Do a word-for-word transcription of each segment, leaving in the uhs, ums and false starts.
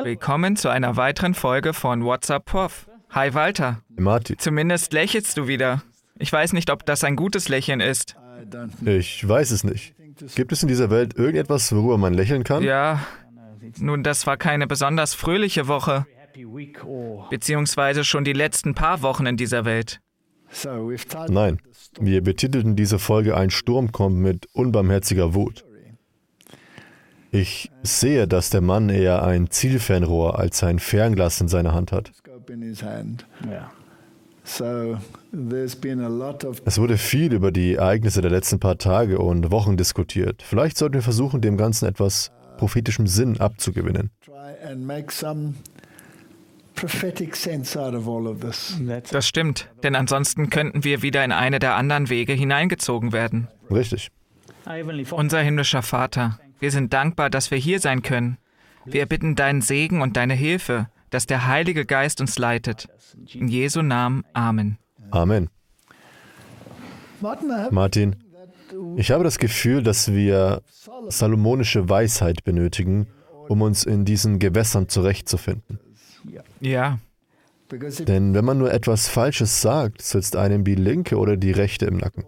Willkommen zu einer weiteren Folge von What's Up Prof. Hi Walter. Martin. Zumindest lächelst du wieder. Ich weiß nicht, ob das ein gutes Lächeln ist. Ich weiß es nicht. Gibt es in dieser Welt irgendetwas, worüber man lächeln kann? Ja, nun, das war keine besonders fröhliche Woche. Beziehungsweise schon die letzten paar Wochen in dieser Welt. Nein, wir betitelten diese Folge Ein Sturm kommt mit unbarmherziger Wut. Ich sehe, dass der Mann eher ein Zielfernrohr als ein Fernglas in seiner Hand hat. Es wurde viel über die Ereignisse der letzten paar Tage und Wochen diskutiert. Vielleicht sollten wir versuchen, dem Ganzen etwas prophetischem Sinn abzugewinnen. Das stimmt, denn ansonsten könnten wir wieder in eine der anderen Wege hineingezogen werden. Richtig. Unser himmlischer Vater, wir sind dankbar, dass wir hier sein können. Wir bitten deinen Segen und deine Hilfe, dass der Heilige Geist uns leitet. In Jesu Namen, Amen. Amen. Martin, ich habe das Gefühl, dass wir salomonische Weisheit benötigen, um uns in diesen Gewässern zurechtzufinden. Ja. Denn wenn man nur etwas Falsches sagt, sitzt einem die linke oder die rechte im Nacken.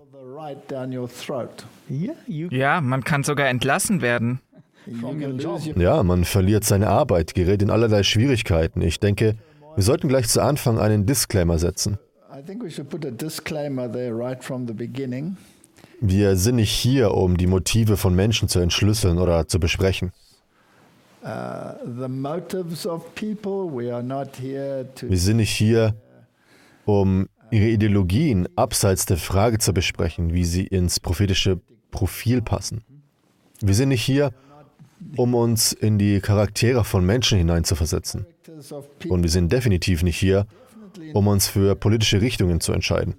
Ja, man kann sogar entlassen werden. Ja, man verliert seine Arbeit, gerät in allerlei Schwierigkeiten. Ich denke, wir sollten gleich zu Anfang einen Disclaimer setzen. Wir sind nicht hier, um die Motive von Menschen zu entschlüsseln oder zu besprechen. Wir sind nicht hier, um ihre Ideologien abseits der Frage zu besprechen, wie sie ins prophetische Profil passen. Wir sind nicht hier, um uns in die Charaktere von Menschen hineinzuversetzen. Und wir sind definitiv nicht hier, um uns für politische Richtungen zu entscheiden.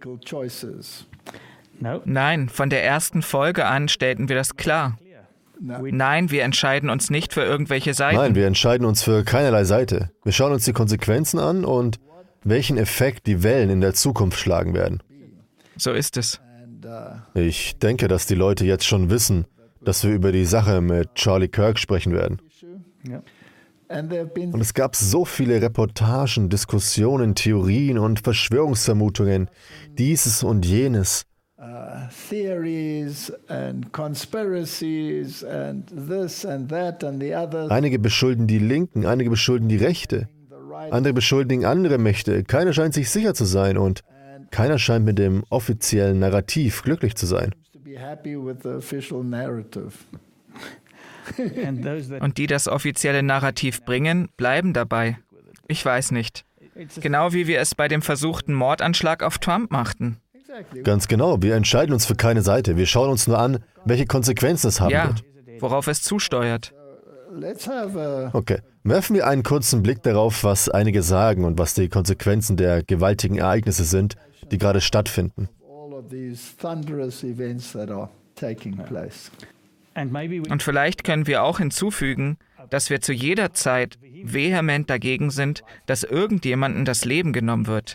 Nein, von der ersten Folge an stellten wir das klar. Nein, wir entscheiden uns nicht für irgendwelche Seiten. Nein, wir entscheiden uns für keinerlei Seite. Wir schauen uns die Konsequenzen an und welchen Effekt die Wellen in der Zukunft schlagen werden. So ist es. Ich denke, dass die Leute jetzt schon wissen, dass wir über die Sache mit Charlie Kirk sprechen werden. Und es gab so viele Reportagen, Diskussionen, Theorien und Verschwörungsvermutungen, dieses und jenes. Einige beschuldigen die Linken, einige beschuldigen die Rechte, andere beschuldigen andere Mächte. Keiner scheint sich sicher zu sein und keiner scheint mit dem offiziellen Narrativ glücklich zu sein. Und die das offizielle Narrativ bringen, bleiben dabei. Ich weiß nicht. Genau wie wir es bei dem versuchten Mordanschlag auf Trump machten. Ganz genau, wir entscheiden uns für keine Seite. Wir schauen uns nur an, welche Konsequenzen es haben ja, wird. Worauf es zusteuert. Okay, werfen wir einen kurzen Blick darauf, was einige sagen und was die Konsequenzen der gewaltigen Ereignisse sind, die gerade stattfinden. Und vielleicht können wir auch hinzufügen, dass wir zu jeder Zeit vehement dagegen sind, dass irgendjemandem das Leben genommen wird.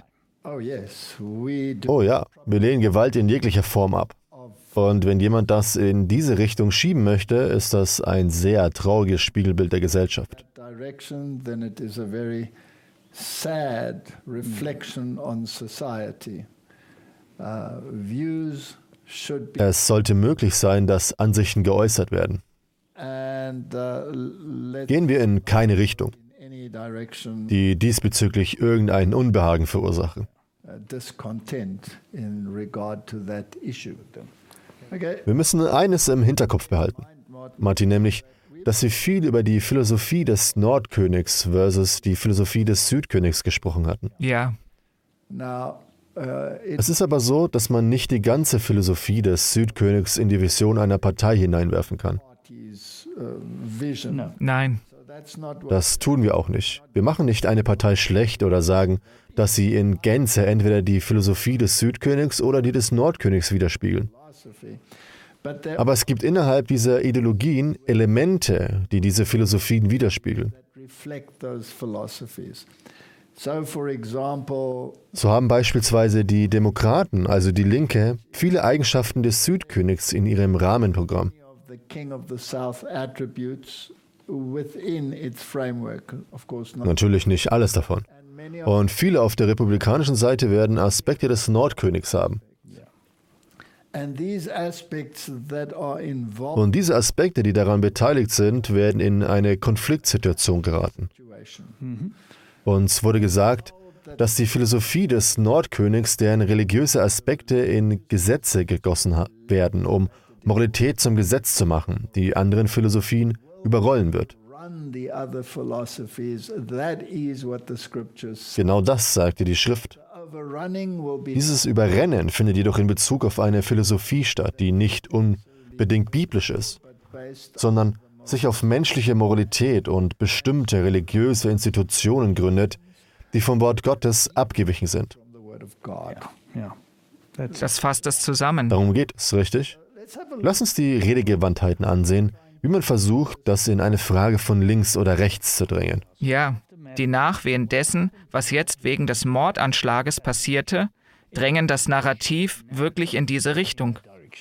Oh ja, wir lehnen Gewalt in jeglicher Form ab. Und wenn jemand das in diese Richtung schieben möchte, ist das ein sehr trauriges Spiegelbild der Gesellschaft. Es sollte möglich sein, dass Ansichten geäußert werden. Gehen wir in keine Richtung, die diesbezüglich irgendein Unbehagen verursachen. Wir müssen eines im Hinterkopf behalten, Martin, nämlich, dass wir viel über die Philosophie des Nordkönigs versus die Philosophie des Südkönigs gesprochen hatten. Ja. Es ist aber so, dass man nicht die ganze Philosophie des Südkönigs in die Vision einer Partei hineinwerfen kann. Nein. Das tun wir auch nicht. Wir machen nicht eine Partei schlecht oder sagen, dass sie in Gänze entweder die Philosophie des Südkönigs oder die des Nordkönigs widerspiegeln. Aber es gibt innerhalb dieser Ideologien Elemente, die diese Philosophien widerspiegeln. So haben beispielsweise die Demokraten, also die Linke, viele Eigenschaften des Südkönigs in ihrem Rahmenprogramm. Natürlich nicht alles davon. Und viele auf der republikanischen Seite werden Aspekte des Nordkönigs haben. Und diese Aspekte, die daran beteiligt sind, werden in eine Konfliktsituation geraten. Uns wurde gesagt, dass die Philosophie des Nordkönigs, deren religiöse Aspekte in Gesetze gegossen werden, um Moralität zum Gesetz zu machen, die anderen Philosophien überrollen wird. Genau das sagte die Schrift. Dieses Überrennen findet jedoch in Bezug auf eine Philosophie statt, die nicht unbedingt biblisch ist, sondern sich auf menschliche Moralität und bestimmte religiöse Institutionen gründet, die vom Wort Gottes abgewichen sind. Das fasst es zusammen. Darum geht es, richtig? Lass uns die Redegewandtheiten ansehen, wie man versucht, das in eine Frage von links oder rechts zu drängen. Ja, die Nachwehen dessen, was jetzt wegen des Mordanschlages passierte, drängen das Narrativ wirklich in diese Richtung.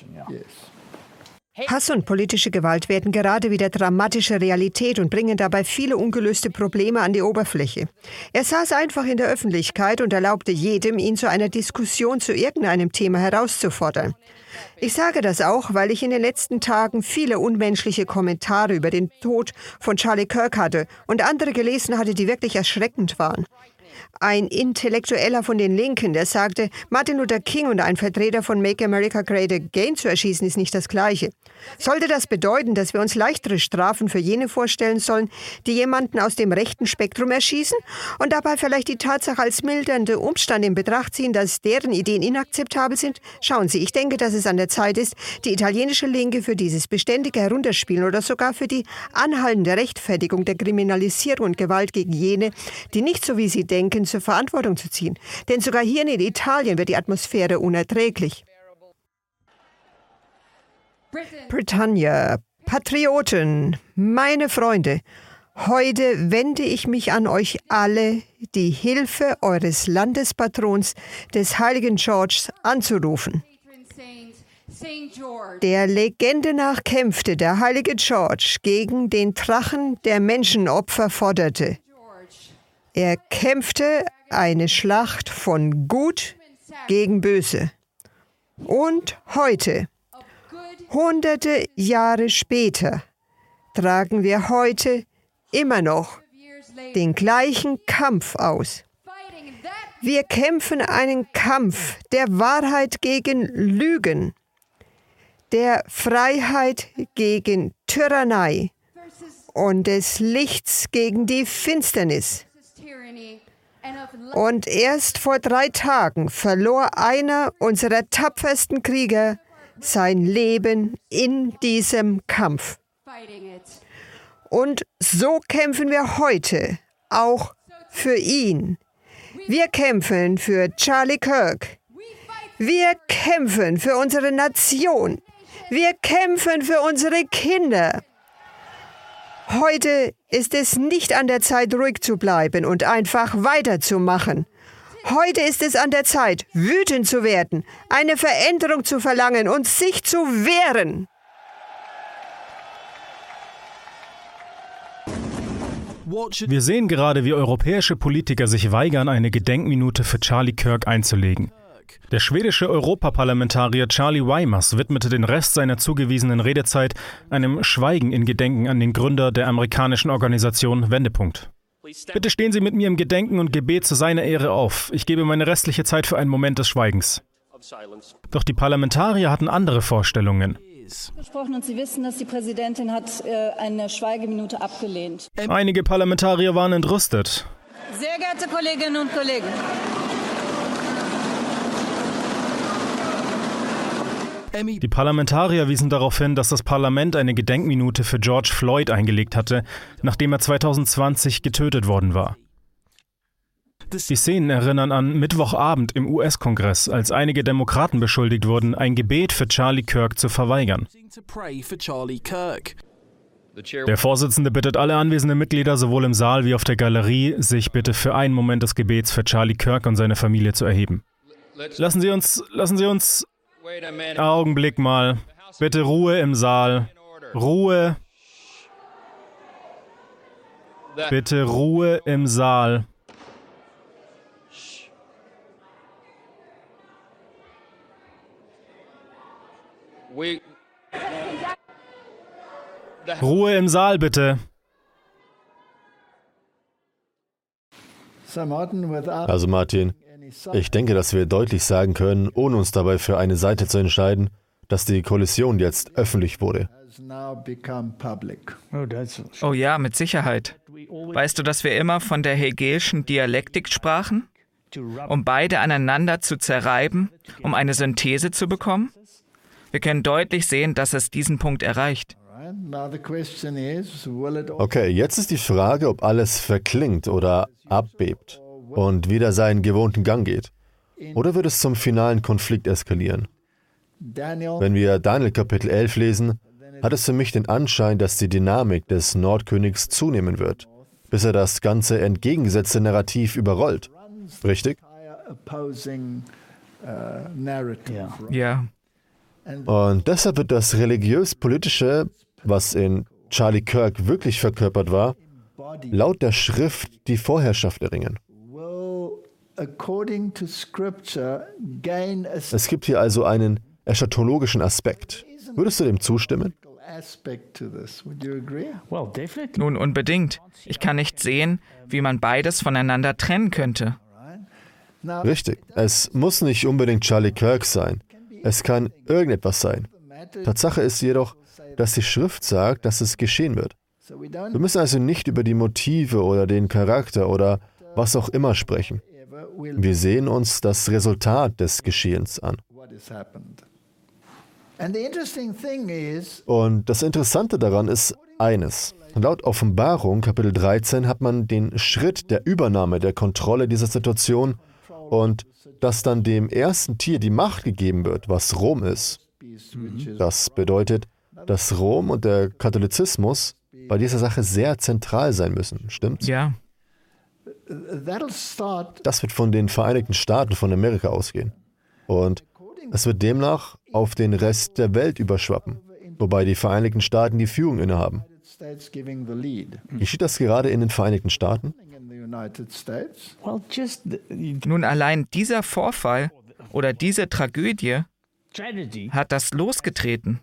Hass und politische Gewalt werden gerade wieder dramatische Realität und bringen dabei viele ungelöste Probleme an die Oberfläche. Er saß einfach in der Öffentlichkeit und erlaubte jedem, ihn zu einer Diskussion zu irgendeinem Thema herauszufordern. Ich sage das auch, weil ich in den letzten Tagen viele unmenschliche Kommentare über den Tod von Charlie Kirk hatte und andere gelesen hatte, die wirklich erschreckend waren. Ein Intellektueller von den Linken, der sagte, Martin Luther King und ein Vertreter von Make America Great Again zu erschießen, ist nicht das Gleiche. Sollte das bedeuten, dass wir uns leichtere Strafen für jene vorstellen sollen, die jemanden aus dem rechten Spektrum erschießen und dabei vielleicht die Tatsache als mildernde Umstand in Betracht ziehen, dass deren Ideen inakzeptabel sind? Schauen Sie, ich denke, dass es an der Zeit ist, die italienische Linke für dieses beständige Herunterspielen oder sogar für die anhaltende Rechtfertigung der Kriminalisierung und Gewalt gegen jene, die nicht so wie sie denken, zur Verantwortung zu ziehen. Denn sogar hier in Italien wird die Atmosphäre unerträglich. Britannia, Patrioten, meine Freunde, heute wende ich mich an euch alle, die Hilfe eures Landespatrons, des heiligen George, anzurufen. Der Legende nach kämpfte der heilige George gegen den Drachen, der Menschenopfer forderte. Er kämpfte eine Schlacht von Gut gegen Böse. Und heute, hunderte Jahre später, tragen wir heute immer noch den gleichen Kampf aus. Wir kämpfen einen Kampf der Wahrheit gegen Lügen, der Freiheit gegen Tyrannei und des Lichts gegen die Finsternis. Und erst vor drei Tagen verlor einer unserer tapfersten Krieger sein Leben in diesem Kampf. Und so kämpfen wir heute auch für ihn. Wir kämpfen für Charlie Kirk. Wir kämpfen für unsere Nation. Wir kämpfen für unsere Kinder. Heute ist es nicht an der Zeit, ruhig zu bleiben und einfach weiterzumachen. Heute ist es an der Zeit, wütend zu werden, eine Veränderung zu verlangen und sich zu wehren. Wir sehen gerade, wie europäische Politiker sich weigern, eine Gedenkminute für Charlie Kirk einzulegen. Der schwedische Europaparlamentarier Charlie Weimers widmete den Rest seiner zugewiesenen Redezeit einem Schweigen in Gedenken an den Gründer der amerikanischen Organisation Wendepunkt. Bitte stehen Sie mit mir im Gedenken und Gebet zu seiner Ehre auf. Ich gebe meine restliche Zeit für einen Moment des Schweigens. Doch die Parlamentarier hatten andere Vorstellungen. Gesprochen und Sie wissen, dass die Präsidentin hat äh, eine Schweigeminute abgelehnt. Einige Parlamentarier waren entrüstet. Sehr geehrte Kolleginnen und Kollegen. Die Parlamentarier wiesen darauf hin, dass das Parlament eine Gedenkminute für George Floyd eingelegt hatte, nachdem er zwanzig zwanzig getötet worden war. Die Szenen erinnern an Mittwochabend im U S-Kongress, als einige Demokraten beschuldigt wurden, ein Gebet für Charlie Kirk zu verweigern. Der Vorsitzende bittet alle anwesenden Mitglieder, sowohl im Saal wie auf der Galerie, sich bitte für einen Moment des Gebets für Charlie Kirk und seine Familie zu erheben. Lassen Sie uns, lassen Sie uns... Augenblick mal. Bitte Ruhe im Saal. Ruhe. Bitte Ruhe im Saal. Ruhe im Saal, bitte. Also Martin, ich denke, dass wir deutlich sagen können, ohne uns dabei für eine Seite zu entscheiden, dass die Kollision jetzt öffentlich wurde. Oh ja, mit Sicherheit. Weißt du, dass wir immer von der hegelischen Dialektik sprachen? Um beide aneinander zu zerreiben, um eine Synthese zu bekommen? Wir können deutlich sehen, dass es diesen Punkt erreicht. Okay, jetzt ist die Frage, ob alles verklingt oder abbebt und wieder seinen gewohnten Gang geht. Oder wird es zum finalen Konflikt eskalieren? Wenn wir Daniel Kapitel elf lesen, hat es für mich den Anschein, dass die Dynamik des Nordkönigs zunehmen wird, bis er das ganze entgegengesetzte Narrativ überrollt. Richtig? Ja. Und deshalb wird das religiös-politische, was in Charlie Kirk wirklich verkörpert war, laut der Schrift die Vorherrschaft erringen. Es gibt hier also einen eschatologischen Aspekt. Würdest du dem zustimmen? Nun, unbedingt. Ich kann nicht sehen, wie man beides voneinander trennen könnte. Richtig. Es muss nicht unbedingt Charlie Kirk sein. Es kann irgendetwas sein. Tatsache ist jedoch, dass die Schrift sagt, dass es geschehen wird. Wir müssen also nicht über die Motive oder den Charakter oder was auch immer sprechen. Wir sehen uns das Resultat des Geschehens an. Und das Interessante daran ist eines. Laut Offenbarung, Kapitel dreizehn, hat man den Schritt der Übernahme der Kontrolle dieser Situation und dass dann dem ersten Tier die Macht gegeben wird, was Rom ist. Das bedeutet, dass Rom und der Katholizismus bei dieser Sache sehr zentral sein müssen, stimmt's? Ja. Das wird von den Vereinigten Staaten von Amerika ausgehen. Und es wird demnach auf den Rest der Welt überschwappen, wobei die Vereinigten Staaten die Führung innehaben. Geschieht das gerade in den Vereinigten Staaten? Nun, allein dieser Vorfall oder diese Tragödie hat das losgetreten.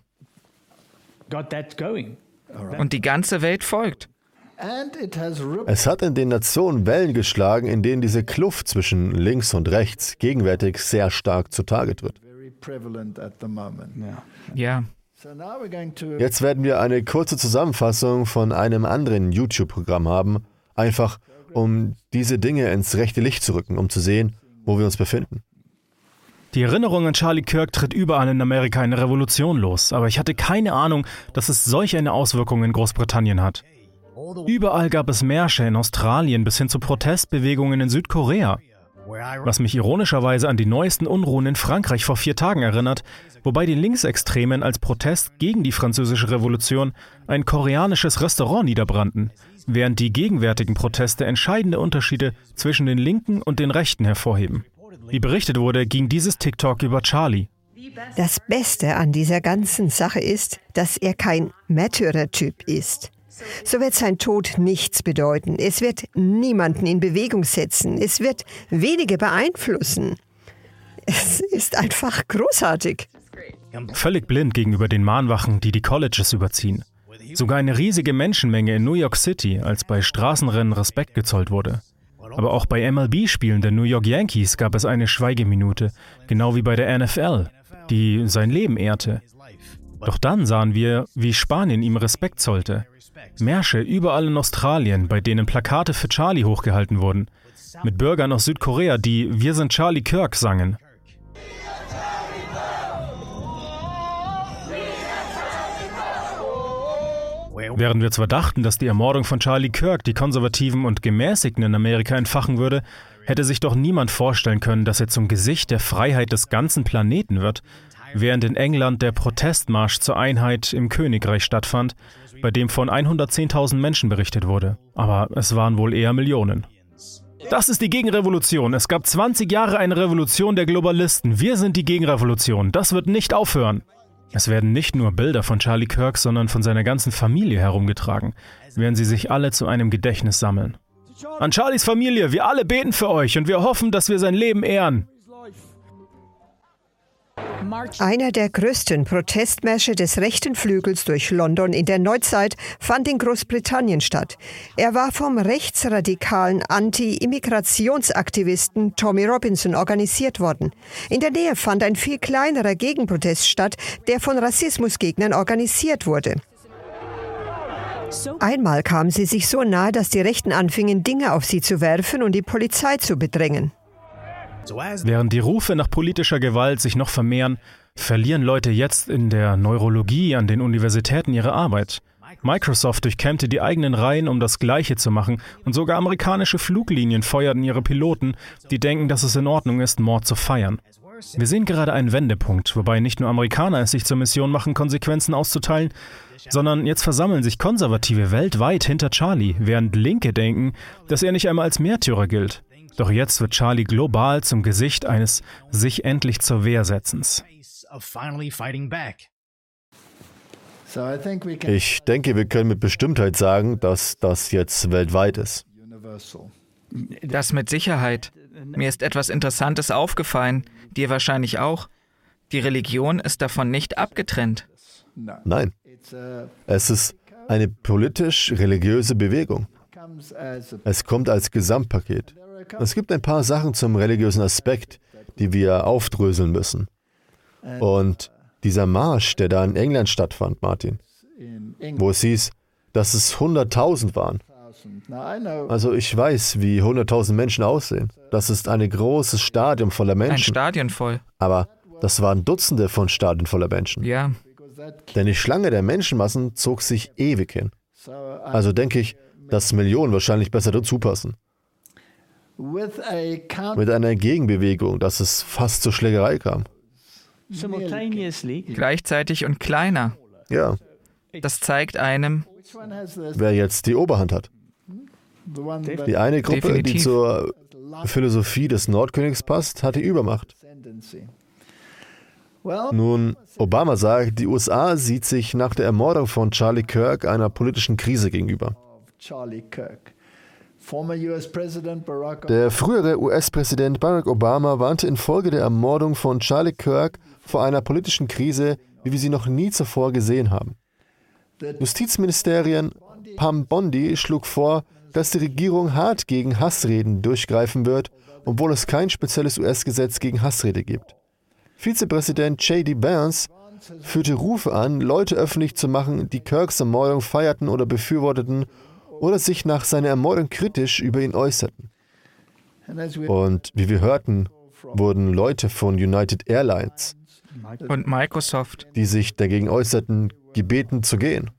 Und die ganze Welt folgt. Es hat in den Nationen Wellen geschlagen, in denen diese Kluft zwischen links und rechts gegenwärtig sehr stark zutage tritt. Ja. Jetzt werden wir eine kurze Zusammenfassung von einem anderen YouTube-Programm haben, einfach um diese Dinge ins rechte Licht zu rücken, um zu sehen, wo wir uns befinden. Die Erinnerung an Charlie Kirk tritt überall in Amerika eine Revolution los, aber ich hatte keine Ahnung, dass es solch eine Auswirkung in Großbritannien hat. Überall gab es Märsche in Australien bis hin zu Protestbewegungen in Südkorea. Was mich ironischerweise an die neuesten Unruhen in Frankreich vor vier Tagen erinnert, wobei die Linksextremen als Protest gegen die französische Revolution ein koreanisches Restaurant niederbrannten, während die gegenwärtigen Proteste entscheidende Unterschiede zwischen den Linken und den Rechten hervorheben. Wie berichtet wurde, ging dieses TikTok über Charlie. Das Beste an dieser ganzen Sache ist, dass er kein Märtyrertyp ist. So wird sein Tod nichts bedeuten. Es wird niemanden in Bewegung setzen. Es wird wenige beeinflussen. Es ist einfach großartig. Völlig blind gegenüber den Mahnwachen, die die Colleges überziehen. Sogar eine riesige Menschenmenge in New York City, als bei Straßenrennen Respekt gezollt wurde. Aber auch bei M L B-Spielen der New York Yankees gab es eine Schweigeminute, genau wie bei der N F L, die sein Leben ehrte. Doch dann sahen wir, wie Spanien ihm Respekt zollte. Märsche überall in Australien, bei denen Plakate für Charlie hochgehalten wurden. Mit Bürgern aus Südkorea, die "Wir sind Charlie Kirk" sangen. Während wir zwar dachten, dass die Ermordung von Charlie Kirk die Konservativen und Gemäßigten in Amerika entfachen würde, hätte sich doch niemand vorstellen können, dass er zum Gesicht der Freiheit des ganzen Planeten wird, während in England der Protestmarsch zur Einheit im Königreich stattfand, bei dem von hundertzehntausend Menschen berichtet wurde. Aber es waren wohl eher Millionen. Das ist die Gegenrevolution. Es gab zwanzig Jahre eine Revolution der Globalisten. Wir sind die Gegenrevolution. Das wird nicht aufhören. Es werden nicht nur Bilder von Charlie Kirk, sondern von seiner ganzen Familie herumgetragen, während sie sich alle zu einem Gedächtnis sammeln. An Charlies Familie, wir alle beten für euch und wir hoffen, dass wir sein Leben ehren. Einer der größten Protestmärsche des rechten Flügels durch London in der Neuzeit fand in Großbritannien statt. Er war vom rechtsradikalen Anti-Immigrationsaktivisten Tommy Robinson organisiert worden. In der Nähe fand ein viel kleinerer Gegenprotest statt, der von Rassismusgegnern organisiert wurde. Einmal kamen sie sich so nahe, dass die Rechten anfingen, Dinge auf sie zu werfen und die Polizei zu bedrängen. Während die Rufe nach politischer Gewalt sich noch vermehren, verlieren Leute jetzt in der Neurologie an den Universitäten ihre Arbeit. Microsoft durchkämmte die eigenen Reihen, um das Gleiche zu machen, und sogar amerikanische Fluglinien feuerten ihre Piloten, die denken, dass es in Ordnung ist, Mord zu feiern. Wir sehen gerade einen Wendepunkt, wobei nicht nur Amerikaner es sich zur Mission machen, Konsequenzen auszuteilen, sondern jetzt versammeln sich Konservative weltweit hinter Charlie, während Linke denken, dass er nicht einmal als Märtyrer gilt. Doch jetzt wird Charlie global zum Gesicht eines sich endlich zur Wehr setzens. Ich denke, wir können mit Bestimmtheit sagen, dass das jetzt weltweit ist. Das mit Sicherheit. Mir ist etwas Interessantes aufgefallen, dir wahrscheinlich auch. Die Religion ist davon nicht abgetrennt. Nein, es ist eine politisch-religiöse Bewegung. Es kommt als Gesamtpaket. Es gibt ein paar Sachen zum religiösen Aspekt, die wir aufdröseln müssen. Und dieser Marsch, der da in England stattfand, Martin, wo es hieß, dass es hunderttausend waren. Also ich weiß, wie hunderttausend Menschen aussehen. Das ist ein großes Stadion voller Menschen. Ein Stadion voll. Aber das waren Dutzende von Stadien voller Menschen. Ja. Denn die Schlange der Menschenmassen zog sich ewig hin. Also denke ich, dass Millionen wahrscheinlich besser dazu passen. Mit einer Gegenbewegung, dass es fast zur Schlägerei kam. Gleichzeitig und kleiner. Ja. Das zeigt einem, wer jetzt die Oberhand hat. Die eine Gruppe, Definitiv. die zur Philosophie des Nordkönigs passt, hat die Übermacht. Nun, Obama sagt, die U S A sieht sich nach der Ermordung von Charlie Kirk einer politischen Krise gegenüber. Der frühere U S-Präsident Barack Obama warnte infolge der Ermordung von Charlie Kirk vor einer politischen Krise, wie wir sie noch nie zuvor gesehen haben. Justizministerin Pam Bondi schlug vor, dass die Regierung hart gegen Hassreden durchgreifen wird, obwohl es kein spezielles U S-Gesetz gegen Hassrede gibt. Vizepräsident J D Vance führte Rufe an, Leute öffentlich zu machen, die Kirks Ermordung feierten oder befürworteten oder sich nach seiner Ermordung kritisch über ihn äußerten. Und wie wir hörten, wurden Leute von United Airlines und Microsoft, die sich dagegen äußerten, gebeten zu gehen.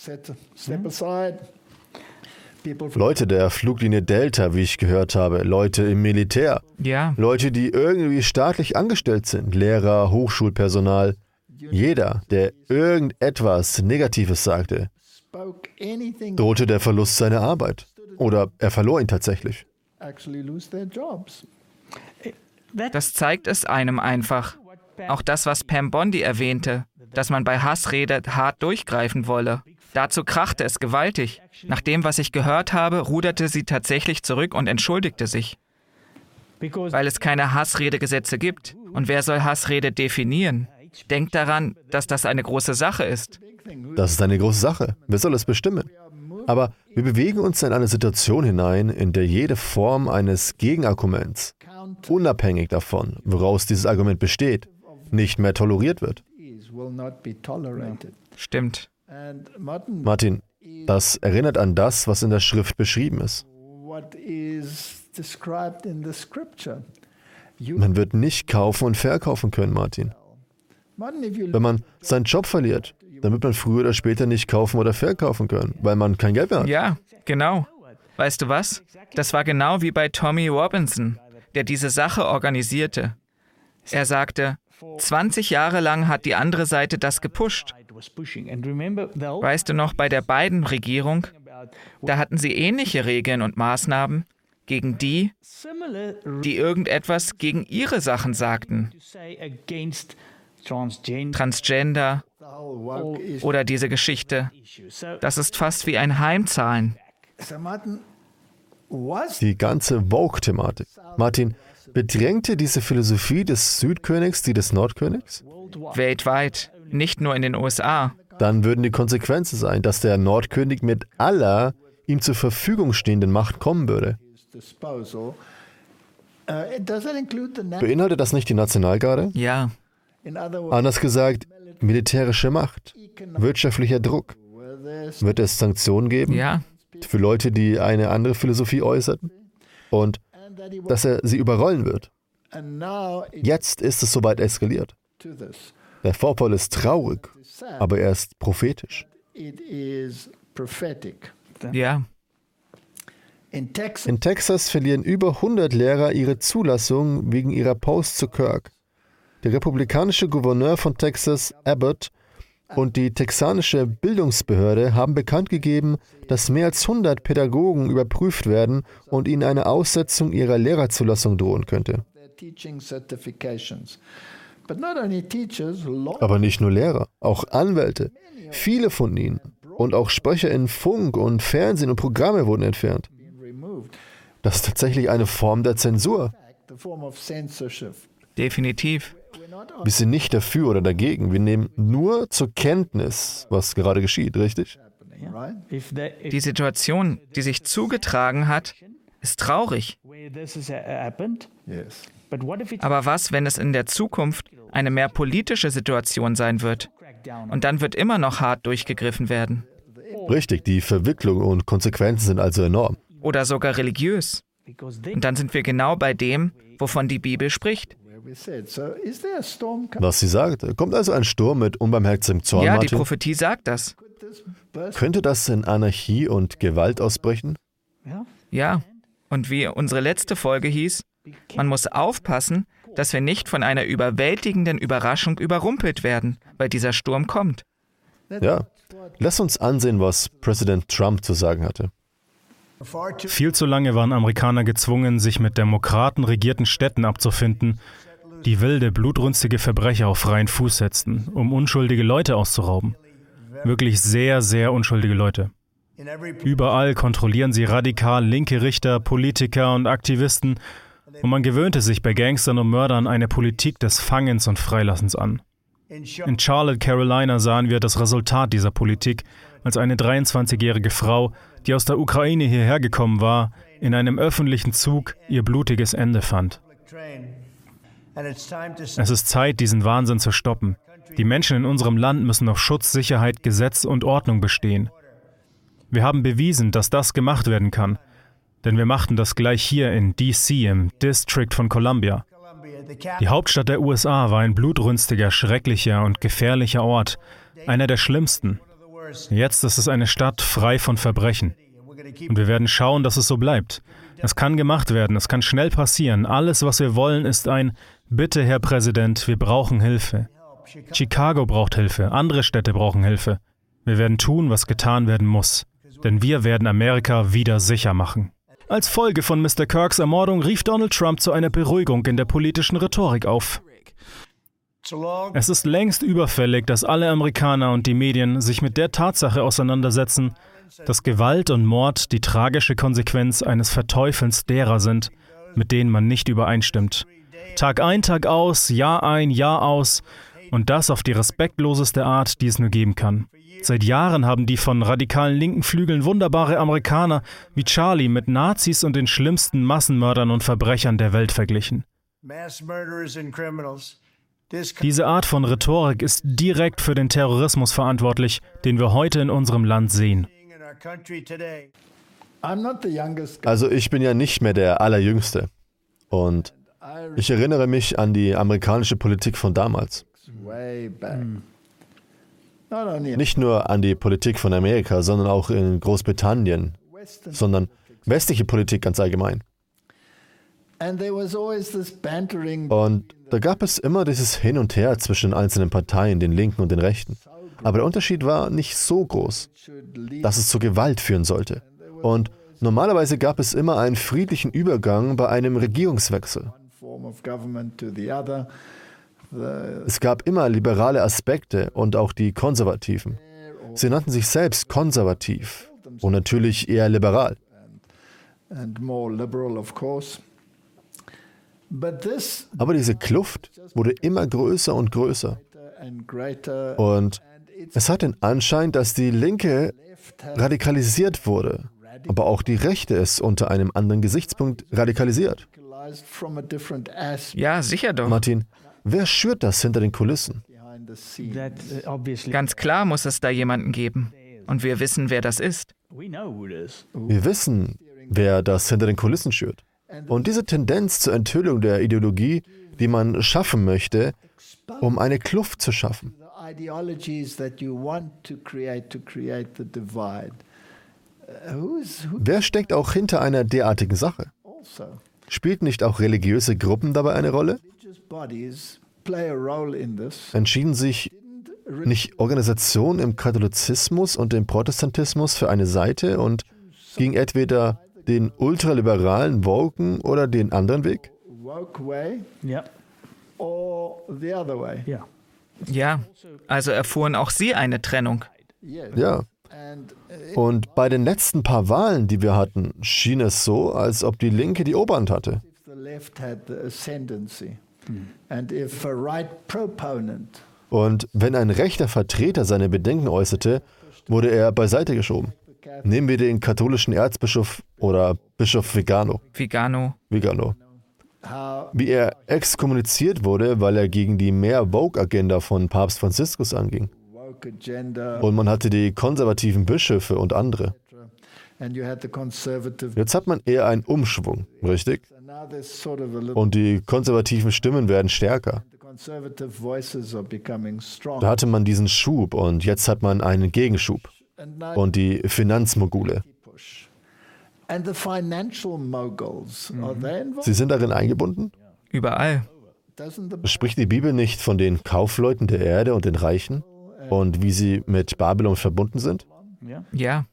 Leute der Fluglinie Delta, wie ich gehört habe, Leute im Militär, ja, Leute, die irgendwie staatlich angestellt sind, Lehrer, Hochschulpersonal, jeder, der irgendetwas Negatives sagte, drohte der Verlust seiner Arbeit. Oder er verlor ihn tatsächlich. das zeigt es einem einfach. Auch das, was Pam Bondi erwähnte, dass man bei Hassrede hart durchgreifen wolle. Dazu krachte es gewaltig. Nach dem, was ich gehört habe, ruderte sie tatsächlich zurück und entschuldigte sich. Weil es keine Hassredegesetze gibt. Und wer soll Hassrede definieren? Denkt daran, dass das eine große Sache ist. Das ist eine große Sache. Wer soll es bestimmen? Aber wir bewegen uns in eine Situation hinein, in der jede Form eines Gegenarguments, unabhängig davon, woraus dieses Argument besteht, nicht mehr toleriert wird. Stimmt. Martin, das erinnert an das, was in der Schrift beschrieben ist. Man wird nicht kaufen und verkaufen können, Martin. Wenn man seinen Job verliert, dann wird man früher oder später nicht kaufen oder verkaufen können, weil man kein Geld mehr hat. Ja, genau. Weißt du was? Das war genau wie bei Tommy Robinson, der diese Sache organisierte. Er sagte, zwanzig Jahre lang hat die andere Seite das gepusht. Weißt du noch, bei der Biden-Regierung, da hatten sie ähnliche Regeln und Maßnahmen gegen die, die irgendetwas gegen ihre Sachen sagten. Transgender oder diese Geschichte. Das ist fast wie ein Heimzahlen. Die ganze Vogue-Thematik. Martin, bedrängte diese Philosophie des Südkönigs die des Nordkönigs? Weltweit, nicht nur in den U S A. Dann würden die Konsequenzen sein, dass der Nordkönig mit aller ihm zur Verfügung stehenden Macht kommen würde. Beinhaltet das nicht die Nationalgarde? Ja. Anders gesagt, militärische Macht, wirtschaftlicher Druck. Wird es Sanktionen geben? Ja. Für Leute, die eine andere Philosophie äußerten? Und dass er sie überrollen wird. Jetzt ist es soweit eskaliert. Der Vorfall ist traurig, aber er ist prophetisch. Ja. In Texas verlieren über hundert Lehrer ihre Zulassung wegen ihrer Post zu Kirk. Der republikanische Gouverneur von Texas, Abbott, und die texanische Bildungsbehörde haben bekannt gegeben, dass mehr als hundert Pädagogen überprüft werden und ihnen eine Aussetzung ihrer Lehrerzulassung drohen könnte. Aber nicht nur Lehrer, auch Anwälte. Viele von ihnen und auch Sprecher in Funk und Fernsehen und Programme wurden entfernt. Das ist tatsächlich eine Form der Zensur. Definitiv. Wir sind nicht dafür oder dagegen. Wir nehmen nur zur Kenntnis, was gerade geschieht, richtig? Die Situation, die sich zugetragen hat, ist traurig. Aber was, wenn es in der Zukunft eine mehr politische Situation sein wird? Und dann wird immer noch hart durchgegriffen werden. Richtig, die Verwicklung und Konsequenzen sind also enorm. Oder sogar religiös. Und dann sind wir genau bei dem, wovon die Bibel spricht. Was sie sagt. Kommt also ein Sturm mit unbarmherzigem Zorn, Ja, die Martin? Prophetie sagt das. Könnte das in Anarchie und Gewalt ausbrechen? Ja. Und wie unsere letzte Folge hieß, man muss aufpassen, dass wir nicht von einer überwältigenden Überraschung überrumpelt werden, weil dieser Sturm kommt. Ja. Lass uns ansehen, was Präsident Trump zu sagen hatte. Viel zu lange waren Amerikaner gezwungen, sich mit Demokraten regierten Städten abzufinden, die wilde, blutrünstige Verbrecher auf freien Fuß setzten, um unschuldige Leute auszurauben. Wirklich sehr, sehr unschuldige Leute. Überall kontrollieren sie radikal linke Richter, Politiker und Aktivisten und man gewöhnte sich bei Gangstern und Mördern eine Politik des Fangens und Freilassens an. In Charlotte, Carolina sahen wir das Resultat dieser Politik, als eine dreiundzwanzigjährige Frau, die aus der Ukraine hierher gekommen war, in einem öffentlichen Zug ihr blutiges Ende fand. Es ist Zeit, diesen Wahnsinn zu stoppen. Die Menschen in unserem Land müssen auf Schutz, Sicherheit, Gesetz und Ordnung bestehen. Wir haben bewiesen, dass das gemacht werden kann. Denn wir machten das gleich hier in D C im District von Columbia. Die Hauptstadt der U S A war ein blutrünstiger, schrecklicher und gefährlicher Ort, einer der schlimmsten. Jetzt ist es eine Stadt frei von Verbrechen. Und wir werden schauen, dass es so bleibt. Es kann gemacht werden, es kann schnell passieren. Alles, was wir wollen, ist ein Bitte, Herr Präsident, wir brauchen Hilfe. Chicago braucht Hilfe, andere Städte brauchen Hilfe. Wir werden tun, was getan werden muss. Denn wir werden Amerika wieder sicher machen. Als Folge von Mister Kirks Ermordung rief Donald Trump zu einer Beruhigung in der politischen Rhetorik auf. Es ist längst überfällig, dass alle Amerikaner und die Medien sich mit der Tatsache auseinandersetzen, dass Gewalt und Mord die tragische Konsequenz eines Verteufelns derer sind, mit denen man nicht übereinstimmt. Tag ein, Tag aus, Jahr ein, Jahr aus und das auf die respektloseste Art, die es nur geben kann. Seit Jahren haben die von radikalen linken Flügeln wunderbare Amerikaner wie Charlie mit Nazis und den schlimmsten Massenmördern und Verbrechern der Welt verglichen. Diese Art von Rhetorik ist direkt für den Terrorismus verantwortlich, den wir heute in unserem Land sehen. Also ich bin ja nicht mehr der Allerjüngste. Und ich erinnere mich an die amerikanische Politik von damals. Nicht nur an die Politik von Amerika, sondern auch in Großbritannien, sondern westliche Politik ganz allgemein. Und da gab es immer dieses Hin und Her zwischen den einzelnen Parteien, den Linken und den Rechten. Aber der Unterschied war nicht so groß, dass es zur Gewalt führen sollte. Und normalerweise gab es immer einen friedlichen Übergang bei einem Regierungswechsel. Es gab immer liberale Aspekte und auch die Konservativen. Sie nannten sich selbst konservativ und natürlich eher liberal. Aber diese Kluft wurde immer größer und größer. Und es hat den Anschein, dass die Linke radikalisiert wurde, aber auch die Rechte ist unter einem anderen Gesichtspunkt radikalisiert. Ja, sicher doch. Martin, wer schürt das hinter den Kulissen? Ganz klar muss es da jemanden geben. Und wir wissen, wer das ist. Wir wissen, wer das hinter den Kulissen schürt. Und diese Tendenz zur Enthüllung der Ideologie, die man schaffen möchte, um eine Kluft zu schaffen. Wer steckt auch hinter einer derartigen Sache? Spielt nicht auch religiöse Gruppen dabei eine Rolle? Entschieden sich nicht Organisationen im Katholizismus und im Protestantismus für eine Seite und gingen entweder den ultraliberalen Woken oder den anderen Weg? Ja. Ja, also erfuhren auch Sie eine Trennung. Ja. Und bei den letzten paar Wahlen, die wir hatten, schien es so, als ob die Linke die Oberhand hatte. Und wenn ein rechter Vertreter seine Bedenken äußerte, wurde er beiseite geschoben. Nehmen wir den katholischen Erzbischof oder Bischof Vigano. Vigano. Vigano. Wie er exkommuniziert wurde, weil er gegen die Mehr-Woke-Agenda von Papst Franziskus anging. Und man hatte die konservativen Bischöfe und andere. Jetzt hat man eher einen Umschwung, richtig? Und die konservativen Stimmen werden stärker. Da hatte man diesen Schub und jetzt hat man einen Gegenschub. Und die Finanzmogule. Sie sind darin eingebunden? Überall. Spricht die Bibel nicht von den Kaufleuten der Erde und den Reichen? Und wie sie mit Babylon verbunden sind? Ja.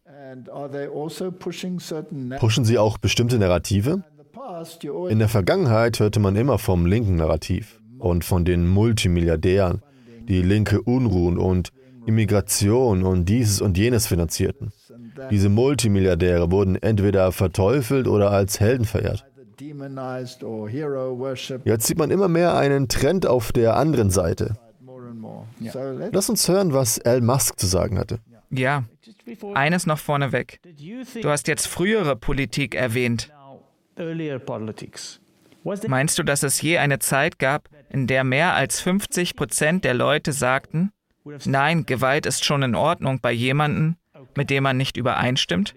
Pushen sie auch bestimmte Narrative? In der Vergangenheit hörte man immer vom linken Narrativ und von den Multimilliardären, die linke Unruhen und Immigration und dieses und jenes finanzierten. Diese Multimilliardäre wurden entweder verteufelt oder als Helden verehrt. Jetzt sieht man immer mehr einen Trend auf der anderen Seite. Lass uns hören, was Elon Musk zu sagen hatte. Ja, eines noch vorneweg. Du hast jetzt frühere Politik erwähnt. Meinst du, dass es je eine Zeit gab, in der mehr als fünfzig Prozent der Leute sagten, nein, Gewalt ist schon in Ordnung bei jemandem, mit dem man nicht übereinstimmt?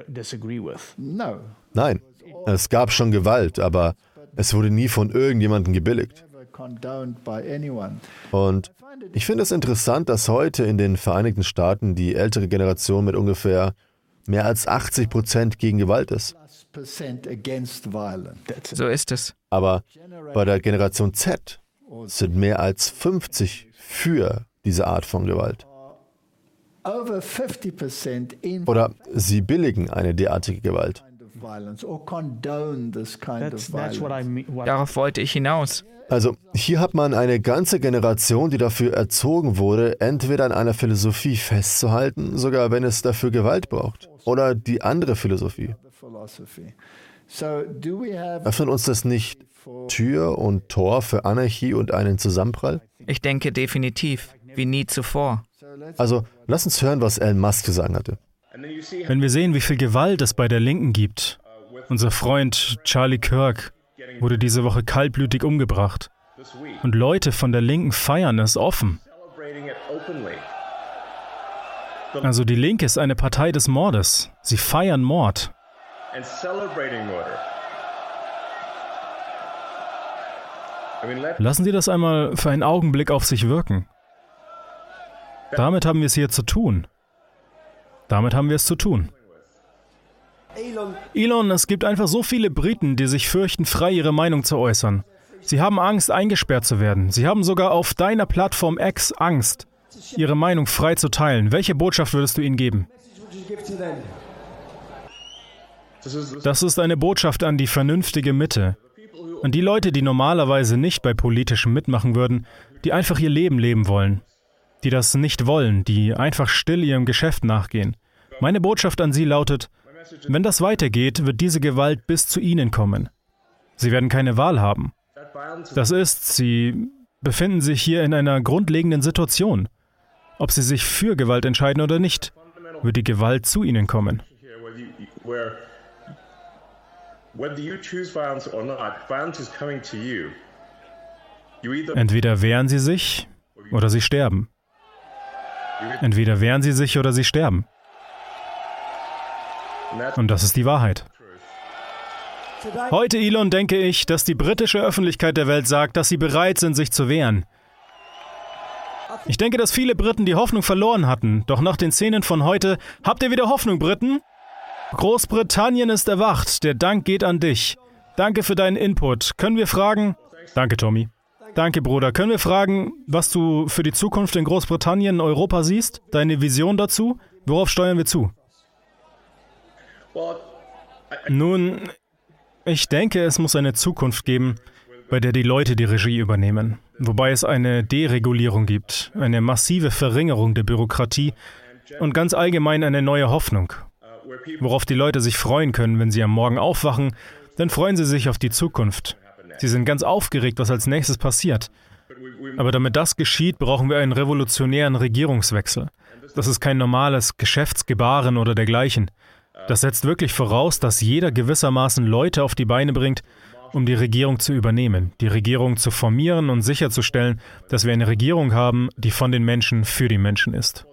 Nein, es gab schon Gewalt, aber es wurde nie von irgendjemandem gebilligt. Und ich finde es interessant, dass heute in den Vereinigten Staaten die ältere Generation mit ungefähr mehr als achtzig Prozent gegen Gewalt ist. So ist es. Aber bei der Generation Z sind mehr als fünfzig für diese Art von Gewalt. Oder sie billigen eine derartige Gewalt. Darauf wollte ich hinaus. Also hier hat man eine ganze Generation, die dafür erzogen wurde, entweder an einer Philosophie festzuhalten, sogar wenn es dafür Gewalt braucht, oder die andere Philosophie. Öffnet uns das nicht Tür und Tor für Anarchie und einen Zusammenprall? Ich denke definitiv, wie nie zuvor. Also lass uns hören, was Elon Musk zu sagen hatte. Wenn wir sehen, wie viel Gewalt es bei der Linken gibt. Unser Freund Charlie Kirk wurde diese Woche kaltblütig umgebracht. Und Leute von der Linken feiern es offen. Also die Linke ist eine Partei des Mordes. Sie feiern Mord. Lassen Sie das einmal für einen Augenblick auf sich wirken. Damit haben wir es hier zu tun. Damit haben wir es zu tun. Elon, es gibt einfach so viele Briten, die sich fürchten, frei ihre Meinung zu äußern. Sie haben Angst, eingesperrt zu werden. Sie haben sogar auf deiner Plattform X Angst, ihre Meinung frei zu teilen. Welche Botschaft würdest du ihnen geben? Das ist eine Botschaft an die vernünftige Mitte. An die Leute, die normalerweise nicht bei Politischem mitmachen würden, die einfach ihr Leben leben wollen, die das nicht wollen, die einfach still ihrem Geschäft nachgehen. Meine Botschaft an Sie lautet, wenn das weitergeht, wird diese Gewalt bis zu Ihnen kommen. Sie werden keine Wahl haben. Das ist, Sie befinden sich hier in einer grundlegenden Situation. Ob Sie sich für Gewalt entscheiden oder nicht, wird die Gewalt zu Ihnen kommen. Entweder wehren Sie sich oder Sie sterben. Entweder wehren Sie sich oder Sie sterben. Und das ist die Wahrheit. Heute, Elon, denke ich, dass die britische Öffentlichkeit der Welt sagt, dass sie bereit sind, sich zu wehren. Ich denke, dass viele Briten die Hoffnung verloren hatten. Doch nach den Szenen von heute, habt ihr wieder Hoffnung, Briten? Großbritannien ist erwacht. Der Dank geht an dich. Danke für deinen Input. Können wir fragen? Danke, Tommy. Danke, Bruder. Können wir fragen, was du für die Zukunft in Großbritannien, Europa siehst? Deine Vision dazu? Worauf steuern wir zu? Nun, ich denke, es muss eine Zukunft geben, bei der die Leute die Regie übernehmen. Wobei es eine Deregulierung gibt, eine massive Verringerung der Bürokratie und ganz allgemein eine neue Hoffnung. Worauf die Leute sich freuen können, wenn sie am Morgen aufwachen, dann freuen sie sich auf die Zukunft. Sie sind ganz aufgeregt, was als nächstes passiert. Aber damit das geschieht, brauchen wir einen revolutionären Regierungswechsel. Das ist kein normales Geschäftsgebaren oder dergleichen. Das setzt wirklich voraus, dass jeder gewissermaßen Leute auf die Beine bringt, um die Regierung zu übernehmen, die Regierung zu formieren und sicherzustellen, dass wir eine Regierung haben, die von den Menschen für die Menschen ist.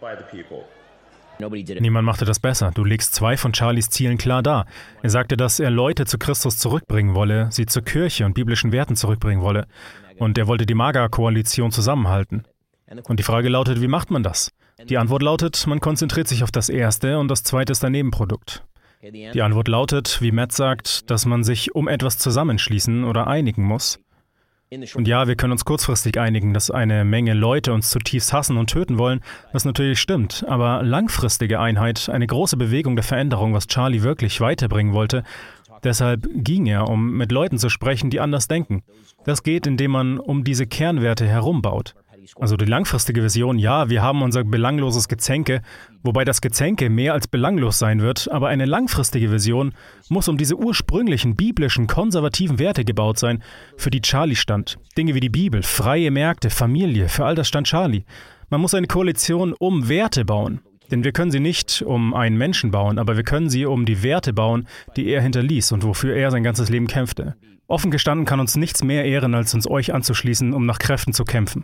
Niemand machte das besser. Du legst zwei von Charlies Zielen klar dar. Er sagte, dass er Leute zu Christus zurückbringen wolle, sie zur Kirche und biblischen Werten zurückbringen wolle. Und er wollte die MAGA-Koalition zusammenhalten. Und die Frage lautet, wie macht man das? Die Antwort lautet, man konzentriert sich auf das Erste und das Zweite ist ein Nebenprodukt. Die Antwort lautet, wie Matt sagt, dass man sich um etwas zusammenschließen oder einigen muss. Und ja, wir können uns kurzfristig einigen, dass eine Menge Leute uns zutiefst hassen und töten wollen, was natürlich stimmt. Aber langfristige Einheit, eine große Bewegung der Veränderung, was Charlie wirklich weiterbringen wollte, deshalb ging er, um mit Leuten zu sprechen, die anders denken. Das geht, indem man um diese Kernwerte herumbaut. Also die langfristige Vision, ja, wir haben unser belangloses Gezänke, wobei das Gezänke mehr als belanglos sein wird, aber eine langfristige Vision muss um diese ursprünglichen biblischen, konservativen Werte gebaut sein, für die Charlie stand. Dinge wie die Bibel, freie Märkte, Familie, für all das stand Charlie. Man muss eine Koalition um Werte bauen, denn wir können sie nicht um einen Menschen bauen, aber wir können sie um die Werte bauen, die er hinterließ und wofür er sein ganzes Leben kämpfte. Offen gestanden kann uns nichts mehr ehren, als uns euch anzuschließen, um nach Kräften zu kämpfen.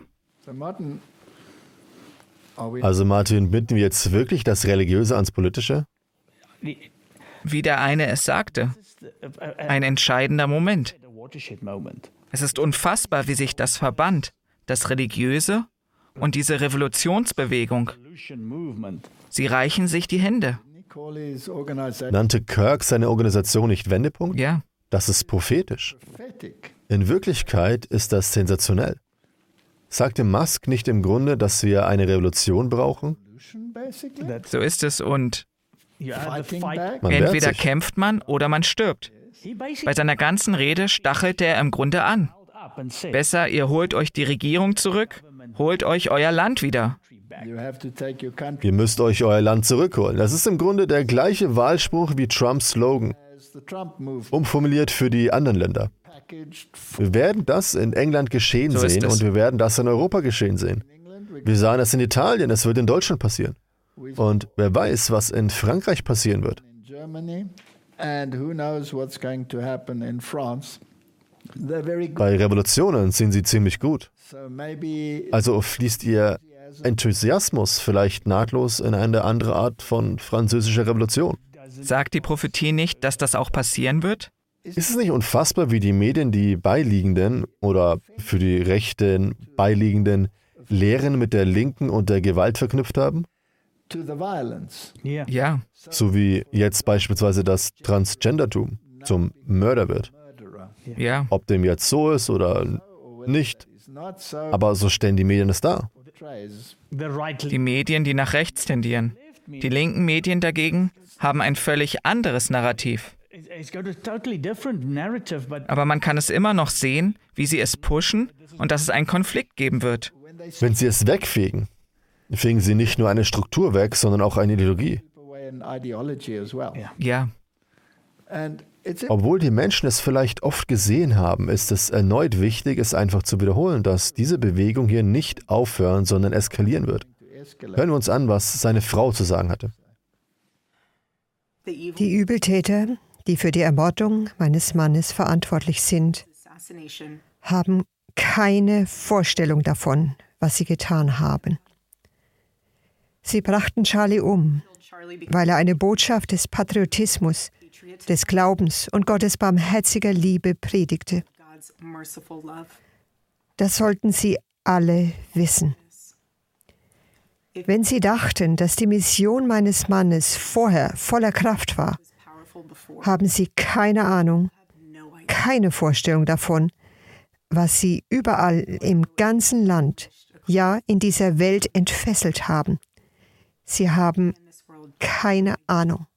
Also Martin, binden wir jetzt wirklich das Religiöse ans Politische? Wie der eine es sagte, ein entscheidender Moment. Es ist unfassbar, wie sich das verband, das Religiöse und diese Revolutionsbewegung. Sie reichen sich die Hände. Nannte Kirk seine Organisation nicht Wendepunkt? Ja. Das ist prophetisch. In Wirklichkeit ist das sensationell. Sagte Musk nicht im Grunde, dass wir eine Revolution brauchen? So ist es und Man entweder wehrt sich. kämpft man oder man stirbt. Bei seiner ganzen Rede stachelte er im Grunde an. Besser, ihr holt euch die Regierung zurück, holt euch euer Land wieder. Ihr müsst euch euer Land zurückholen. Das ist im Grunde der gleiche Wahlspruch wie Trumps Slogan, umformuliert für die anderen Länder. Wir werden das in England geschehen So ist sehen es. und wir werden das in Europa geschehen sehen. Wir sahen das in Italien, es wird in Deutschland passieren. Und wer weiß, was in Frankreich passieren wird. Bei Revolutionen sind sie ziemlich gut. Also fließt ihr Enthusiasmus vielleicht nahtlos in eine andere Art von französischer Revolution. Sagt die Prophetie nicht, dass das auch passieren wird? Ist es nicht unfassbar, wie die Medien die beiliegenden oder für die Rechten beiliegenden Lehren mit der Linken und der Gewalt verknüpft haben? Ja. So wie jetzt beispielsweise das Transgendertum zum Mörder wird. Ja. Ob dem jetzt so ist oder nicht, aber so stellen die Medien es dar. Die Medien, die nach rechts tendieren. Die linken Medien dagegen haben ein völlig anderes Narrativ. Aber man kann es immer noch sehen, wie sie es pushen und dass es einen Konflikt geben wird. Wenn sie es wegfegen, fegen sie nicht nur eine Struktur weg, sondern auch eine Ideologie. Ja. Obwohl die Menschen es vielleicht oft gesehen haben, ist es erneut wichtig, es einfach zu wiederholen, dass diese Bewegung hier nicht aufhören, sondern eskalieren wird. Hören wir uns an, was seine Frau zu sagen hatte. Die Übeltäter, die für die Ermordung meines Mannes verantwortlich sind, haben keine Vorstellung davon, was sie getan haben. Sie brachten Charlie um, weil er eine Botschaft des Patriotismus, des Glaubens und Gottes barmherziger Liebe predigte. Das sollten Sie alle wissen. Wenn Sie dachten, dass die Mission meines Mannes vorher voller Kraft war, haben Sie keine Ahnung, keine Vorstellung davon, was Sie überall im ganzen Land, ja in dieser Welt entfesselt haben. Sie haben keine Ahnung.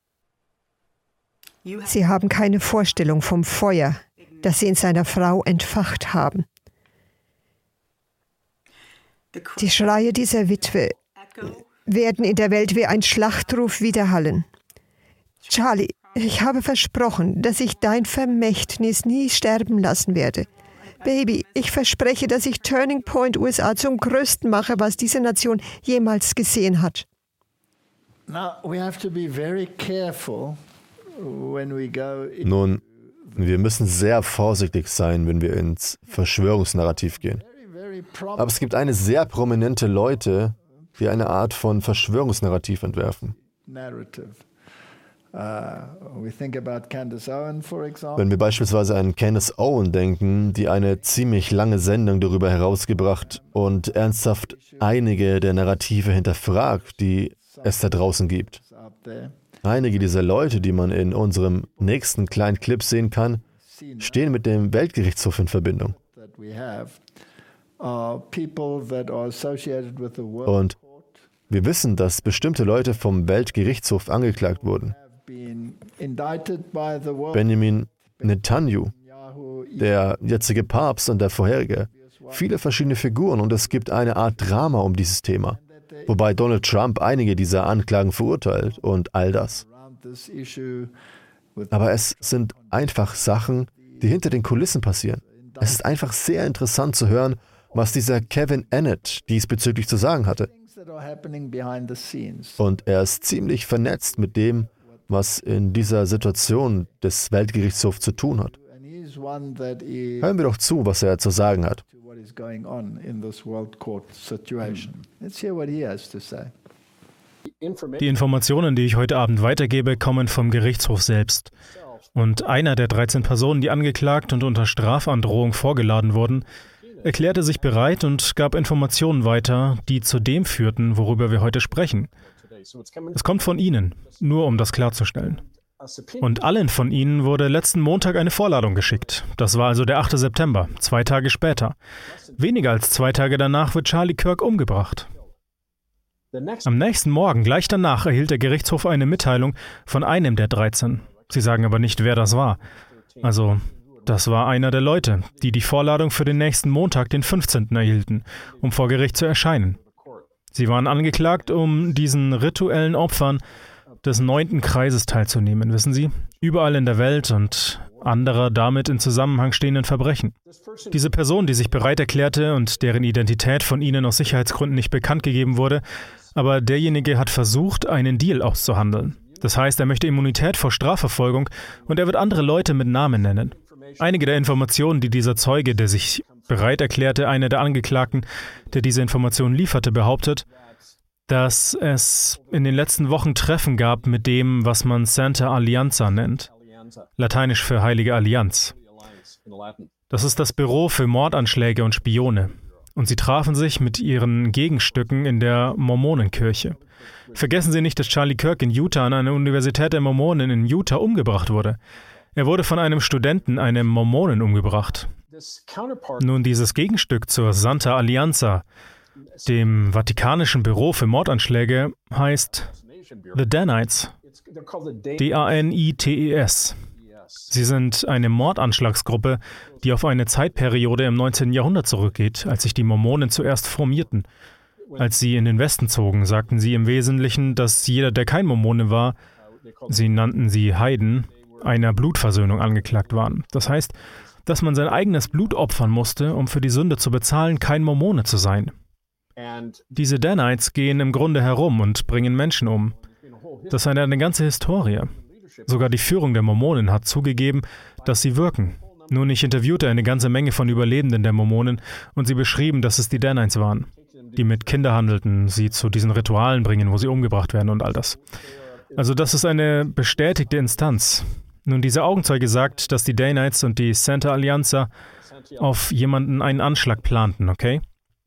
Sie haben keine Vorstellung vom Feuer, das Sie in seiner Frau entfacht haben. Die Schreie dieser Witwe werden in der Welt wie ein Schlachtruf widerhallen. Charlie, ich habe versprochen, dass ich dein Vermächtnis nie sterben lassen werde. Baby, ich verspreche, dass ich Turning Point U S A zum Größten mache, was diese Nation jemals gesehen hat. Nun, wir müssen sehr vorsichtig sein, wenn wir ins Verschwörungsnarrativ gehen. Aber es gibt eine sehr prominente Leute, die eine Art von Verschwörungsnarrativ entwerfen. Wenn wir beispielsweise an Candace Owen denken, die eine ziemlich lange Sendung darüber herausgebracht und ernsthaft einige der Narrative hinterfragt, die es da draußen gibt. Einige dieser Leute, die man in unserem nächsten kleinen Clip sehen kann, stehen mit dem Weltgerichtshof in Verbindung. Und wir wissen, dass bestimmte Leute vom Weltgerichtshof angeklagt wurden. Benjamin Netanyahu, der jetzige Papst und der vorherige, viele verschiedene Figuren, und es gibt eine Art Drama um dieses Thema, wobei Donald Trump einige dieser Anklagen verurteilt und all das. Aber es sind einfach Sachen, die hinter den Kulissen passieren. Es ist einfach sehr interessant zu hören, was dieser Kevin Annett diesbezüglich zu sagen hatte. Und er ist ziemlich vernetzt mit dem, was in dieser Situation des Weltgerichtshofs zu tun hat. Hören wir doch zu, was er zu sagen hat. Die Informationen, die ich heute Abend weitergebe, kommen vom Gerichtshof selbst. Und einer der dreizehn Personen, die angeklagt und unter Strafandrohung vorgeladen wurden, erklärte sich bereit und gab Informationen weiter, die zu dem führten, worüber wir heute sprechen. Es kommt von Ihnen, nur um das klarzustellen. Und allen von Ihnen wurde letzten Montag eine Vorladung geschickt. Das war also der achte September, zwei Tage später. Weniger als zwei Tage danach wird Charlie Kirk umgebracht. Am nächsten Morgen, gleich danach, erhielt der Gerichtshof eine Mitteilung von einem der dreizehn. Sie sagen aber nicht, wer das war. Also, das war einer der Leute, die die Vorladung für den nächsten Montag, den fünfzehnten erhielten, um vor Gericht zu erscheinen. Sie waren angeklagt, um diesen rituellen Opfern des neunten Kreises teilzunehmen, wissen Sie? Überall in der Welt und anderer damit in Zusammenhang stehenden Verbrechen. Diese Person, die sich bereit erklärte und deren Identität von Ihnen aus Sicherheitsgründen nicht bekannt gegeben wurde, aber derjenige hat versucht, einen Deal auszuhandeln. Das heißt, er möchte Immunität vor Strafverfolgung und er wird andere Leute mit Namen nennen. Einige der Informationen, die dieser Zeuge, der sich bereit erklärte, einer der Angeklagten, der diese Informationen lieferte, behauptet, dass es in den letzten Wochen Treffen gab mit dem, was man Santa Alianza nennt, lateinisch für Heilige Allianz. Das ist das Büro für Mordanschläge und Spione. Und sie trafen sich mit ihren Gegenstücken in der Mormonenkirche. Vergessen Sie nicht, dass Charlie Kirk in Utah an einer Universität der Mormonen in Utah umgebracht wurde. Er wurde von einem Studenten, einem Mormonen, umgebracht. Nun, dieses Gegenstück zur Santa Alianza, dem Vatikanischen Büro für Mordanschläge, heißt The Danites. D A N I T E S. Sie sind eine Mordanschlagsgruppe, die auf eine Zeitperiode im neunzehnten Jahrhundert zurückgeht, als sich die Mormonen zuerst formierten. Als sie in den Westen zogen, sagten sie im Wesentlichen, dass jeder, der kein Mormone war, sie nannten sie Heiden, einer Blutversöhnung angeklagt waren. Das heißt, dass man sein eigenes Blut opfern musste, um für die Sünde zu bezahlen, kein Mormone zu sein. Diese Danites gehen im Grunde herum und bringen Menschen um. Das ist eine, eine ganze Historie. Sogar die Führung der Mormonen hat zugegeben, dass sie wirken. Nun, ich interviewte eine ganze Menge von Überlebenden der Mormonen und sie beschrieben, dass es die Danites waren, die mit Kindern handelten, sie zu diesen Ritualen bringen, wo sie umgebracht werden und all das. Also das ist eine bestätigte Instanz. Nun, dieser Augenzeuge sagt, dass die Danites und die Santa Alianza auf jemanden einen Anschlag planten, okay?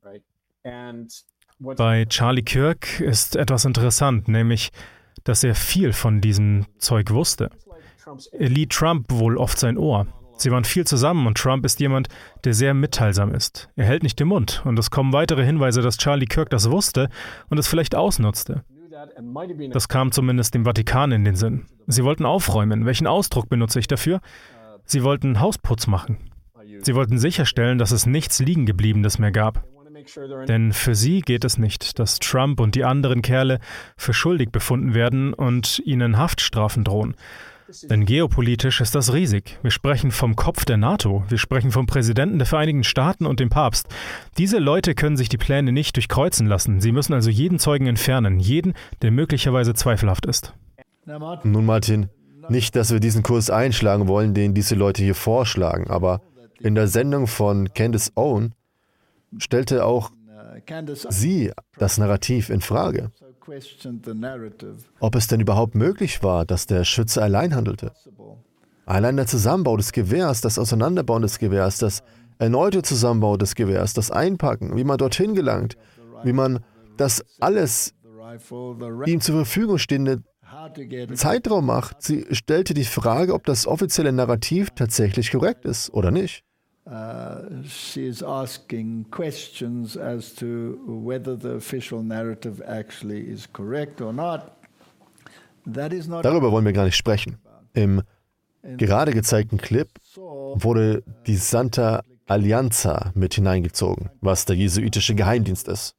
Bei Charlie Kirk ist etwas interessant, nämlich, dass er viel von diesem Zeug wusste. Er lieh Trump wohl oft sein Ohr. Sie waren viel zusammen und Trump ist jemand, der sehr mitteilsam ist. Er hält nicht den Mund und es kommen weitere Hinweise, dass Charlie Kirk das wusste und es vielleicht ausnutzte. Das kam zumindest dem Vatikan in den Sinn. Sie wollten aufräumen. Welchen Ausdruck benutze ich dafür? Sie wollten Hausputz machen. Sie wollten sicherstellen, dass es nichts Liegengebliebenes mehr gab. Denn für sie geht es nicht, dass Trump und die anderen Kerle für schuldig befunden werden und ihnen Haftstrafen drohen. Denn geopolitisch ist das riesig. Wir sprechen vom Kopf der NATO, wir sprechen vom Präsidenten der Vereinigten Staaten und dem Papst. Diese Leute können sich die Pläne nicht durchkreuzen lassen. Sie müssen also jeden Zeugen entfernen, jeden, der möglicherweise zweifelhaft ist. Nun, Martin, nicht, dass wir diesen Kurs einschlagen wollen, den diese Leute hier vorschlagen, aber in der Sendung von Candace Owen stellte auch sie das Narrativ in Frage. Ob es denn überhaupt möglich war, dass der Schütze allein handelte. Allein der Zusammenbau des Gewehrs, das Auseinanderbauen des Gewehrs, das erneute Zusammenbau des Gewehrs, das Einpacken, wie man dorthin gelangt, wie man das alles ihm zur Verfügung stehende Zeitraum macht. Sie stellte die Frage, ob das offizielle Narrativ tatsächlich korrekt ist oder nicht. Uh, she is asking questions as to whether the official narrative actually is correct or not. That is not. Darüber wollen wir gar nicht sprechen. Im gerade gezeigten Clip wurde die Santa Alianza mit hineingezogen, was der jesuitische Geheimdienst ist.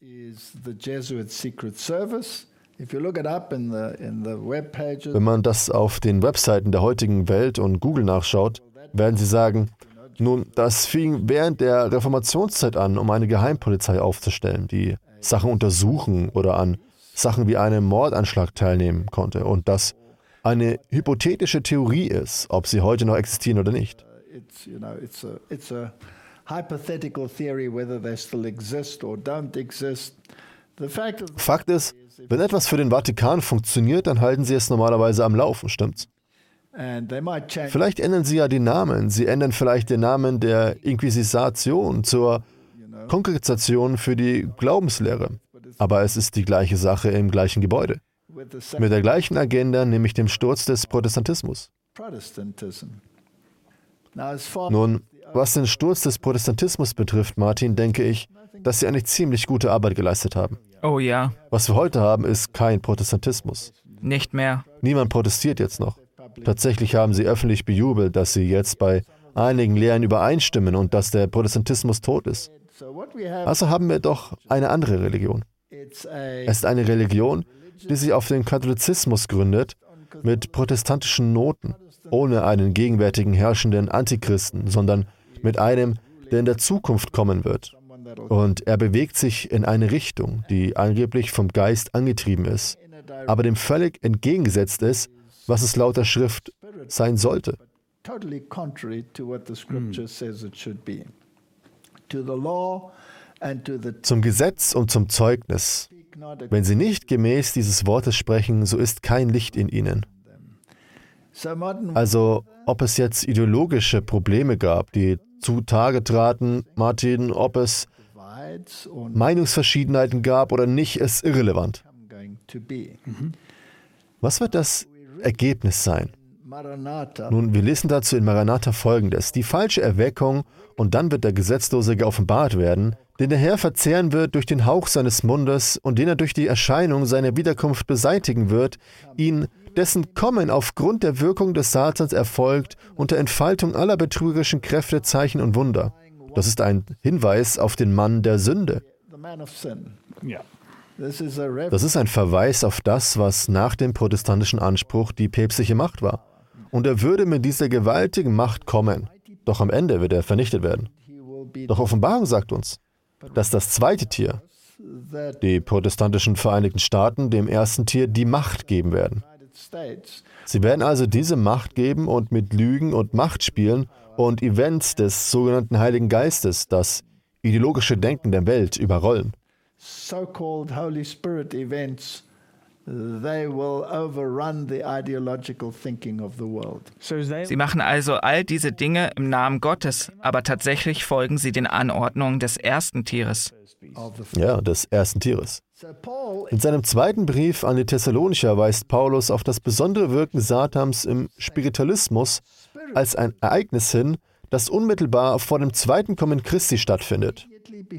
Wenn man das auf den Webseiten der heutigen Welt und Google nachschaut, werden Sie sagen, nun, das fing während der Reformationszeit an, um eine Geheimpolizei aufzustellen, die Sachen untersuchen oder an Sachen wie einem Mordanschlag teilnehmen konnte und das eine hypothetische Theorie ist, ob sie heute noch existieren oder nicht. Fakt ist, wenn etwas für den Vatikan funktioniert, dann halten sie es normalerweise am Laufen, stimmt's? Vielleicht ändern sie ja die Namen. Sie ändern vielleicht den Namen der Inquisition zur Kongregation für die Glaubenslehre. Aber es ist die gleiche Sache im gleichen Gebäude. Mit der gleichen Agenda, nämlich dem Sturz des Protestantismus. Nun, was den Sturz des Protestantismus betrifft, Martin, denke ich, dass sie eine ziemlich gute Arbeit geleistet haben. Oh ja. Was wir heute haben, ist kein Protestantismus. Nicht mehr. Niemand protestiert jetzt noch. Tatsächlich haben sie öffentlich bejubelt, dass sie jetzt bei einigen Lehren übereinstimmen und dass der Protestantismus tot ist. Also haben wir doch eine andere Religion. Es ist eine Religion, die sich auf den Katholizismus gründet, mit protestantischen Noten, ohne einen gegenwärtigen herrschenden Antichristen, sondern mit einem, der in der Zukunft kommen wird. Und er bewegt sich in eine Richtung, die angeblich vom Geist angetrieben ist, aber dem völlig entgegengesetzt ist, was es laut der Schrift sein sollte. Zum Gesetz und zum Zeugnis. Wenn sie nicht gemäß dieses Wortes sprechen, so ist kein Licht in ihnen. Also, ob es jetzt ideologische Probleme gab, die zutage traten, Martin, ob es Meinungsverschiedenheiten gab oder nicht, ist irrelevant. Was wird das Ergebnis sein? Nun, wir lesen dazu in Maranatha Folgendes. Die falsche Erweckung und dann wird der Gesetzlose geoffenbart werden, den der Herr verzehren wird durch den Hauch seines Mundes und den er durch die Erscheinung seiner Wiederkunft beseitigen wird, ihn dessen Kommen aufgrund der Wirkung des Satans erfolgt unter Entfaltung aller betrügerischen Kräfte, Zeichen und Wunder. Das ist ein Hinweis auf den Mann der Sünde. Das ist ein Verweis auf das, was nach dem protestantischen Anspruch die päpstliche Macht war. Und er würde mit dieser gewaltigen Macht kommen. Doch am Ende wird er vernichtet werden. Doch Offenbarung sagt uns, dass das zweite Tier, die protestantischen Vereinigten Staaten, dem ersten Tier die Macht geben werden. Sie werden also diese Macht geben und mit Lügen und Macht spielen und Events des sogenannten Heiligen Geistes, das ideologische Denken der Welt, überrollen. So-called Holy Spirit events, they will overrun the ideological thinking of the world. Sie machen also all diese Dinge im Namen Gottes, aber tatsächlich folgen sie den Anordnungen des ersten Tieres. Ja, des ersten Tieres. In seinem zweiten Brief an die Thessalonicher weist Paulus auf das besondere Wirken Satans im Spiritualismus als ein Ereignis hin, das unmittelbar vor dem zweiten Kommen Christi stattfindet.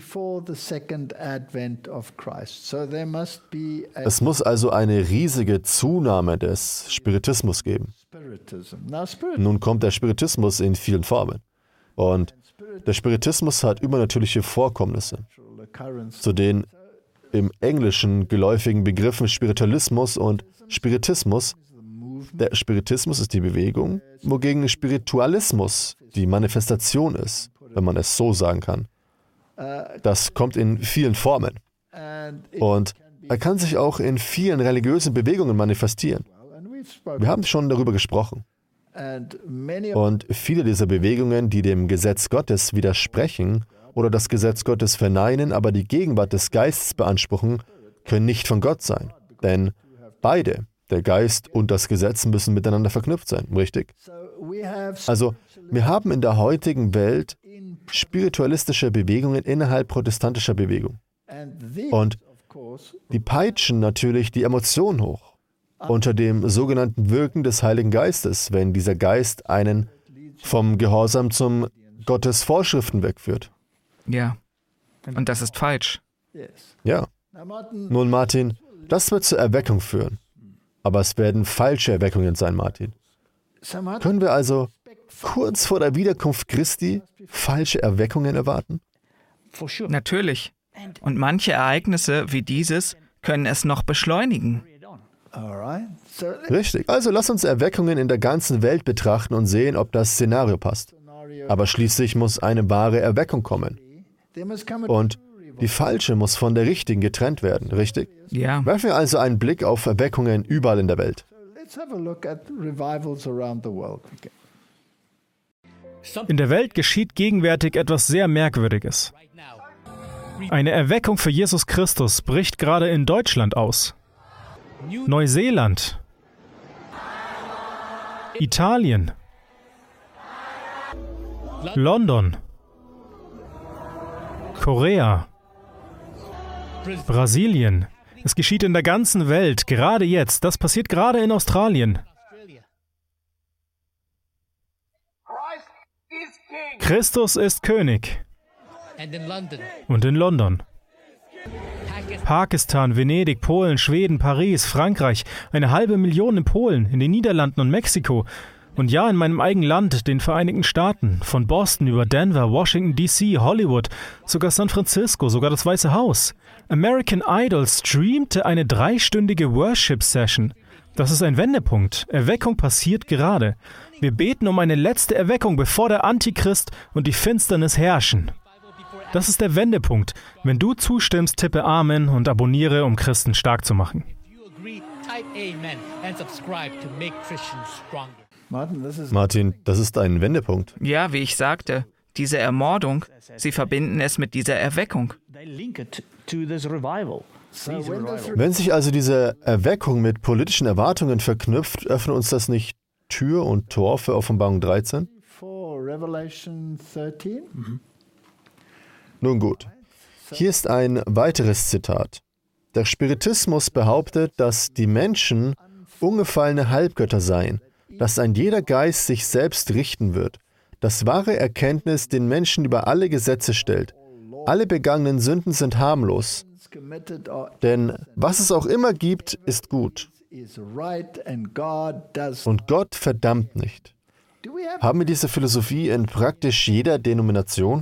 Es muss also eine riesige Zunahme des Spiritismus geben. Nun kommt der Spiritismus in vielen Formen. Und der Spiritismus hat übernatürliche Vorkommnisse. Zu den im Englischen geläufigen Begriffen Spiritualismus und Spiritismus. Der Spiritismus ist die Bewegung, wogegen Spiritualismus die Manifestation ist, wenn man es so sagen kann. Das kommt in vielen Formen. Und er kann sich auch in vielen religiösen Bewegungen manifestieren. Wir haben schon darüber gesprochen. Und viele dieser Bewegungen, die dem Gesetz Gottes widersprechen oder das Gesetz Gottes verneinen, aber die Gegenwart des Geistes beanspruchen, können nicht von Gott sein. Denn beide, der Geist und das Gesetz, müssen miteinander verknüpft sein, richtig? Also, wir haben in der heutigen Welt spiritualistische Bewegungen innerhalb protestantischer Bewegung. Und die peitschen natürlich die Emotionen hoch unter dem sogenannten Wirken des Heiligen Geistes, wenn dieser Geist einen vom Gehorsam zum Gottes Vorschriften wegführt. Ja, und das ist falsch. Ja. Nun, Martin, das wird zur Erweckung führen. Aber es werden falsche Erweckungen sein, Martin. Können wir also kurz vor der Wiederkunft Christi falsche Erweckungen erwarten? Natürlich. Und manche Ereignisse wie dieses können es noch beschleunigen. Richtig. Also lass uns Erweckungen in der ganzen Welt betrachten und sehen, ob das Szenario passt. Aber schließlich muss eine wahre Erweckung kommen. Und die falsche muss von der richtigen getrennt werden, richtig? Ja. Werfen wir also einen Blick auf Erweckungen überall in der Welt. In der Welt geschieht gegenwärtig etwas sehr Merkwürdiges. Eine Erweckung für Jesus Christus bricht gerade in Deutschland aus. Neuseeland, Italien, London, Korea, Brasilien. Es geschieht in der ganzen Welt, gerade jetzt. Das passiert gerade in Australien. Christus ist König. Und in London. Pakistan, Venedig, Polen, Schweden, Paris, Frankreich, eine halbe Million in Polen, in den Niederlanden und Mexiko. Und ja, in meinem eigenen Land, den Vereinigten Staaten, von Boston über Denver, Washington D C, Hollywood, sogar San Francisco, sogar das Weiße Haus. American Idol streamte eine dreistündige Worship-Session. Das ist ein Wendepunkt. Erweckung passiert gerade. Wir beten um eine letzte Erweckung, bevor der Antichrist und die Finsternis herrschen. Das ist der Wendepunkt. Wenn du zustimmst, tippe Amen und abonniere, um Christen stark zu machen. Martin, das ist ein Wendepunkt. Ja, wie ich sagte, diese Ermordung, sie verbinden es mit dieser Erweckung. Wenn sich also diese Erweckung mit politischen Erwartungen verknüpft, öffnet uns das nicht Tür und Tor für Offenbarung dreizehn? Mhm. Nun gut, hier ist ein weiteres Zitat. Der Spiritismus behauptet, dass die Menschen ungefallene Halbgötter seien, dass ein jeder Geist sich selbst richten wird, dass wahre Erkenntnis den Menschen über alle Gesetze stellt. Alle begangenen Sünden sind harmlos, denn was es auch immer gibt, ist gut. Und Gott verdammt nicht. Haben wir diese Philosophie in praktisch jeder Denomination?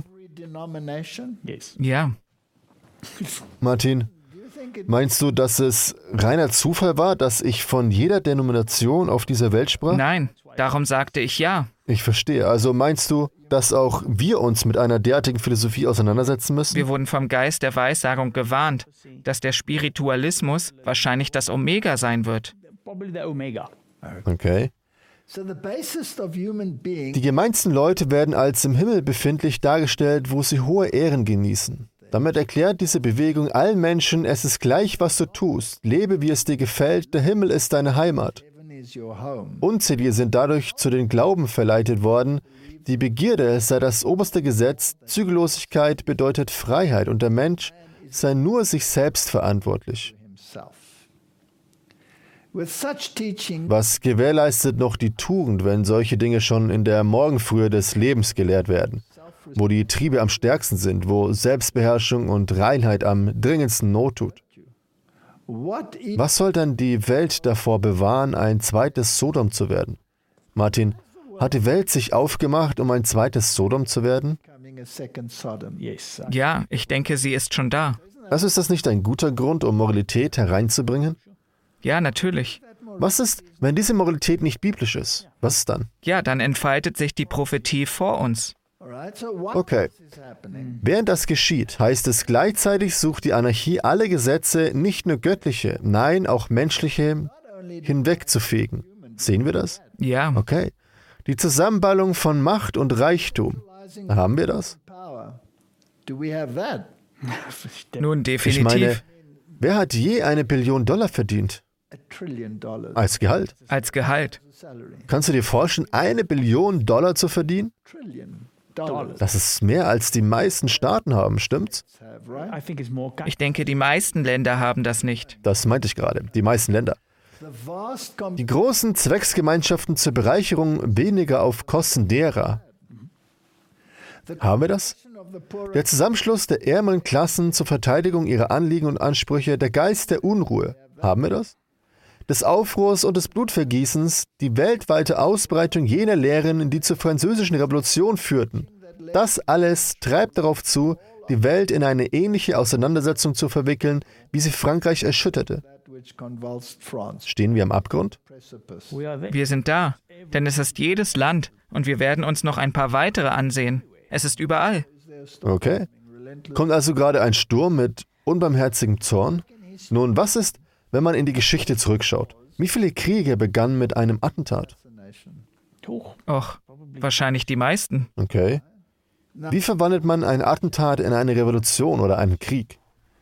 Ja. Martin, meinst du, dass es reiner Zufall war, dass ich von jeder Denomination auf dieser Welt sprach? Nein, darum sagte ich ja. Ich verstehe. Also meinst du, dass auch wir uns mit einer derartigen Philosophie auseinandersetzen müssen? Wir wurden vom Geist der Weissagung gewarnt, dass der Spiritualismus wahrscheinlich das Omega sein wird. Okay. Die gemeinsten Leute werden als im Himmel befindlich dargestellt, wo sie hohe Ehren genießen. Damit erklärt diese Bewegung allen Menschen, es ist gleich, was du tust. Lebe, wie es dir gefällt, der Himmel ist deine Heimat. Unzählige sind dadurch zu den Glauben verleitet worden, die Begierde sei das oberste Gesetz, Zügellosigkeit bedeutet Freiheit und der Mensch sei nur sich selbst verantwortlich. Was gewährleistet noch die Tugend, wenn solche Dinge schon in der Morgenfrühe des Lebens gelehrt werden, wo die Triebe am stärksten sind, wo Selbstbeherrschung und Reinheit am dringendsten Not tut? Was soll dann die Welt davor bewahren, ein zweites Sodom zu werden? Martin, hat die Welt sich aufgemacht, um ein zweites Sodom zu werden? Ja, ich denke, sie ist schon da. Also ist das nicht ein guter Grund, um Moralität hereinzubringen? Ja, natürlich. Was ist, wenn diese Moralität nicht biblisch ist? Was ist dann? Ja, dann entfaltet sich die Prophetie vor uns. Okay. Während das geschieht, heißt es gleichzeitig sucht die Anarchie alle Gesetze, nicht nur göttliche, nein, auch menschliche, hinwegzufegen. Sehen wir das? Ja. Okay. Die Zusammenballung von Macht und Reichtum. Haben wir das? Nun, definitiv. Ich meine, wer hat je eine Billion Dollar verdient? Als Gehalt? Als Gehalt. Kannst du dir vorstellen, eine Billion Dollar zu verdienen? Das ist mehr, als die meisten Staaten haben, stimmt's? Ich denke, die meisten Länder haben das nicht. Das meinte ich gerade, die meisten Länder. Die großen Zwecksgemeinschaften zur Bereicherung weniger auf Kosten derer. Haben wir das? Der Zusammenschluss der ärmeren Klassen zur Verteidigung ihrer Anliegen und Ansprüche, der Geist der Unruhe. Haben wir das? Des Aufruhrs und des Blutvergießens, die weltweite Ausbreitung jener Lehren, die zur französischen Revolution führten. Das alles treibt darauf zu, die Welt in eine ähnliche Auseinandersetzung zu verwickeln, wie sie Frankreich erschütterte. Stehen wir am Abgrund? Wir sind da, denn es ist jedes Land und wir werden uns noch ein paar weitere ansehen. Es ist überall. Okay. Kommt also gerade ein Sturm mit unbarmherzigem Zorn? Nun, was ist, wenn man in die Geschichte zurückschaut? Wie viele Kriege begannen mit einem Attentat? Och, wahrscheinlich die meisten. Okay. Wie verwandelt man ein Attentat in eine Revolution oder einen Krieg?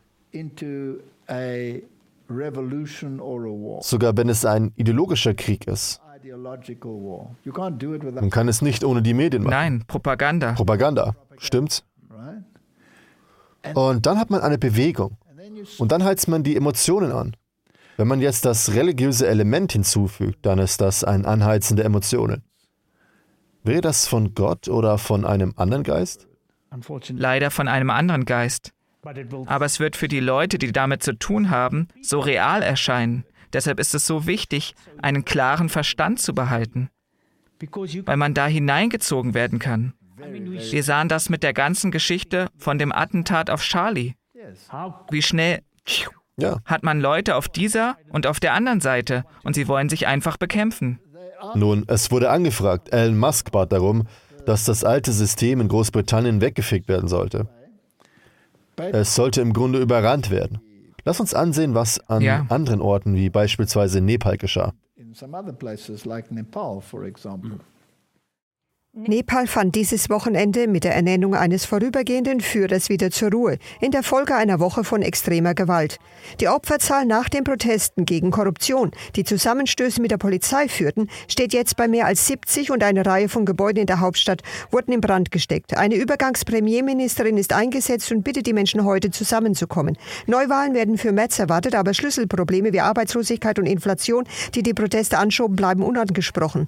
Sogar wenn es ein ideologischer Krieg ist. Man kann es nicht ohne die Medien machen. Nein, Propaganda. Propaganda, stimmt's? Und dann hat man eine Bewegung. Und dann heizt man die Emotionen an. Wenn man jetzt das religiöse Element hinzufügt, dann ist das ein Anheizen der Emotionen. Wäre das von Gott oder von einem anderen Geist? Leider von einem anderen Geist. Aber es wird für die Leute, die damit zu tun haben, so real erscheinen. Deshalb ist es so wichtig, einen klaren Verstand zu behalten, weil man da hineingezogen werden kann. Wir sahen das mit der ganzen Geschichte von dem Attentat auf Charlie. Wie schnell Ja. hat man Leute auf dieser und auf der anderen Seite und sie wollen sich einfach bekämpfen. Nun, es wurde angefragt. Elon Musk bat darum, dass das alte System in Großbritannien weggefegt werden sollte. Es sollte im Grunde überrannt werden. Lass uns ansehen, was an Ja. anderen Orten wie beispielsweise Nepal geschah. Nepal fand dieses Wochenende mit der Ernennung eines vorübergehenden Führers wieder zur Ruhe, in der Folge einer Woche von extremer Gewalt. Die Opferzahl nach den Protesten gegen Korruption, die Zusammenstöße mit der Polizei führten, steht jetzt bei mehr als siebzig und eine Reihe von Gebäuden in der Hauptstadt wurden in Brand gesteckt. Eine Übergangspremierministerin ist eingesetzt und bittet die Menschen heute zusammenzukommen. Neuwahlen werden für März erwartet, aber Schlüsselprobleme wie Arbeitslosigkeit und Inflation, die die Proteste anschoben, bleiben unangesprochen.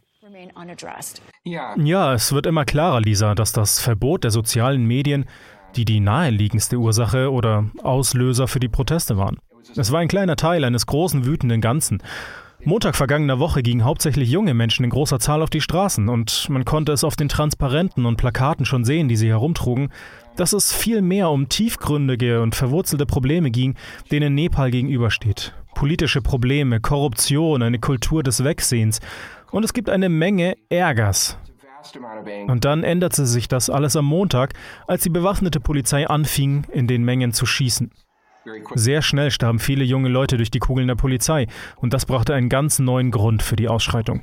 Ja, es wird immer klarer, Lisa, dass das Verbot der sozialen Medien die die naheliegendste Ursache oder Auslöser für die Proteste waren. Es war ein kleiner Teil eines großen wütenden Ganzen. Montag vergangener Woche gingen hauptsächlich junge Menschen in großer Zahl auf die Straßen und man konnte es auf den Transparenten und Plakaten schon sehen, die sie herumtrugen, dass es viel mehr um tiefgründige und verwurzelte Probleme ging, denen Nepal gegenübersteht. Politische Probleme, Korruption, eine Kultur des Wegsehens und es gibt eine Menge Ärgers. Und dann änderte sich das alles am Montag, als die bewaffnete Polizei anfing, in den Mengen zu schießen. Sehr schnell starben viele junge Leute durch die Kugeln der Polizei und das brachte einen ganz neuen Grund für die Ausschreitung.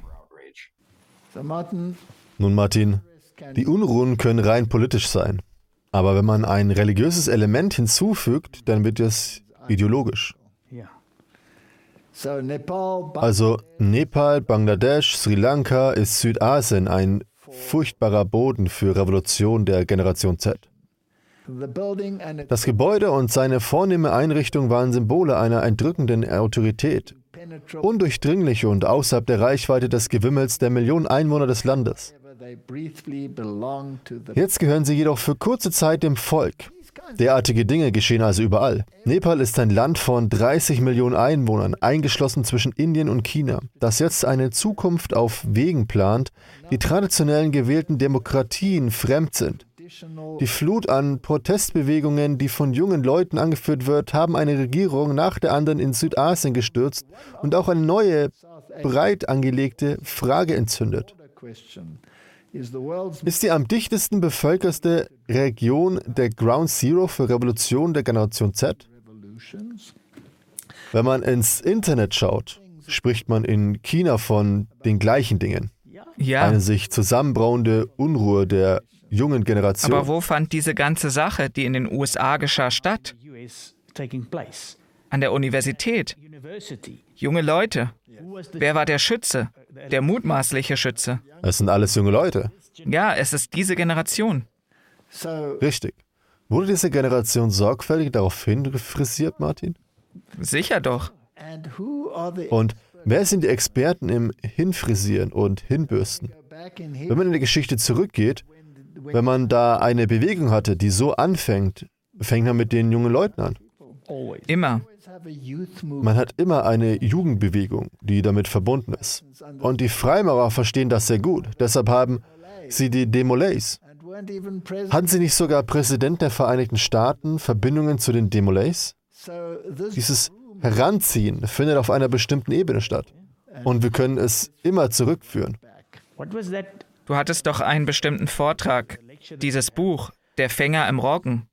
Nun, Martin, die Unruhen können rein politisch sein. Aber wenn man ein religiöses Element hinzufügt, dann wird es ideologisch. Also Nepal, Bangladesch, Sri Lanka ist Südasien ein furchtbarer Boden für Revolution der Generation Z. Das Gebäude und seine vornehme Einrichtung waren Symbole einer erdrückenden Autorität, undurchdringlich und außerhalb der Reichweite des Gewimmels der Millionen Einwohner des Landes. Jetzt gehören sie jedoch für kurze Zeit dem Volk. Derartige Dinge geschehen also überall. Nepal ist ein Land von dreißig Millionen Einwohnern, eingeschlossen zwischen Indien und China, das jetzt eine Zukunft auf Wegen plant, die traditionellen gewählten Demokratien fremd sind. Die Flut an Protestbewegungen, die von jungen Leuten angeführt wird, haben eine Regierung nach der anderen in Südasien gestürzt und auch eine neue, breit angelegte Frage entzündet. Ist die am dichtesten bevölkerte Region der Ground Zero für Revolution der Generation Z? Wenn man ins Internet schaut, spricht man in China von den gleichen Dingen. Ja. Eine sich zusammenbrauende Unruhe der jungen Generation. Aber wo fand diese ganze Sache, die in den U S A geschah, statt? An der Universität. Junge Leute. Wer war der Schütze? Der mutmaßliche Schütze. Es sind alles junge Leute. Ja, es ist diese Generation. Richtig. Wurde diese Generation sorgfältig darauf hinfrisiert, Martin? Sicher doch. Und wer sind die Experten im Hinfrisieren und Hinbürsten? Wenn man in die Geschichte zurückgeht, wenn man da eine Bewegung hatte, die so anfängt, fängt man mit den jungen Leuten an. Immer. Man hat immer eine Jugendbewegung, die damit verbunden ist. Und die Freimaurer verstehen das sehr gut. Deshalb haben sie die Demolays. Hatten sie nicht sogar Präsident der Vereinigten Staaten Verbindungen zu den Demolays? Dieses Heranziehen findet auf einer bestimmten Ebene statt. Und wir können es immer zurückführen. Du hattest doch einen bestimmten Vortrag, dieses Buch, Der Fänger im Roggen.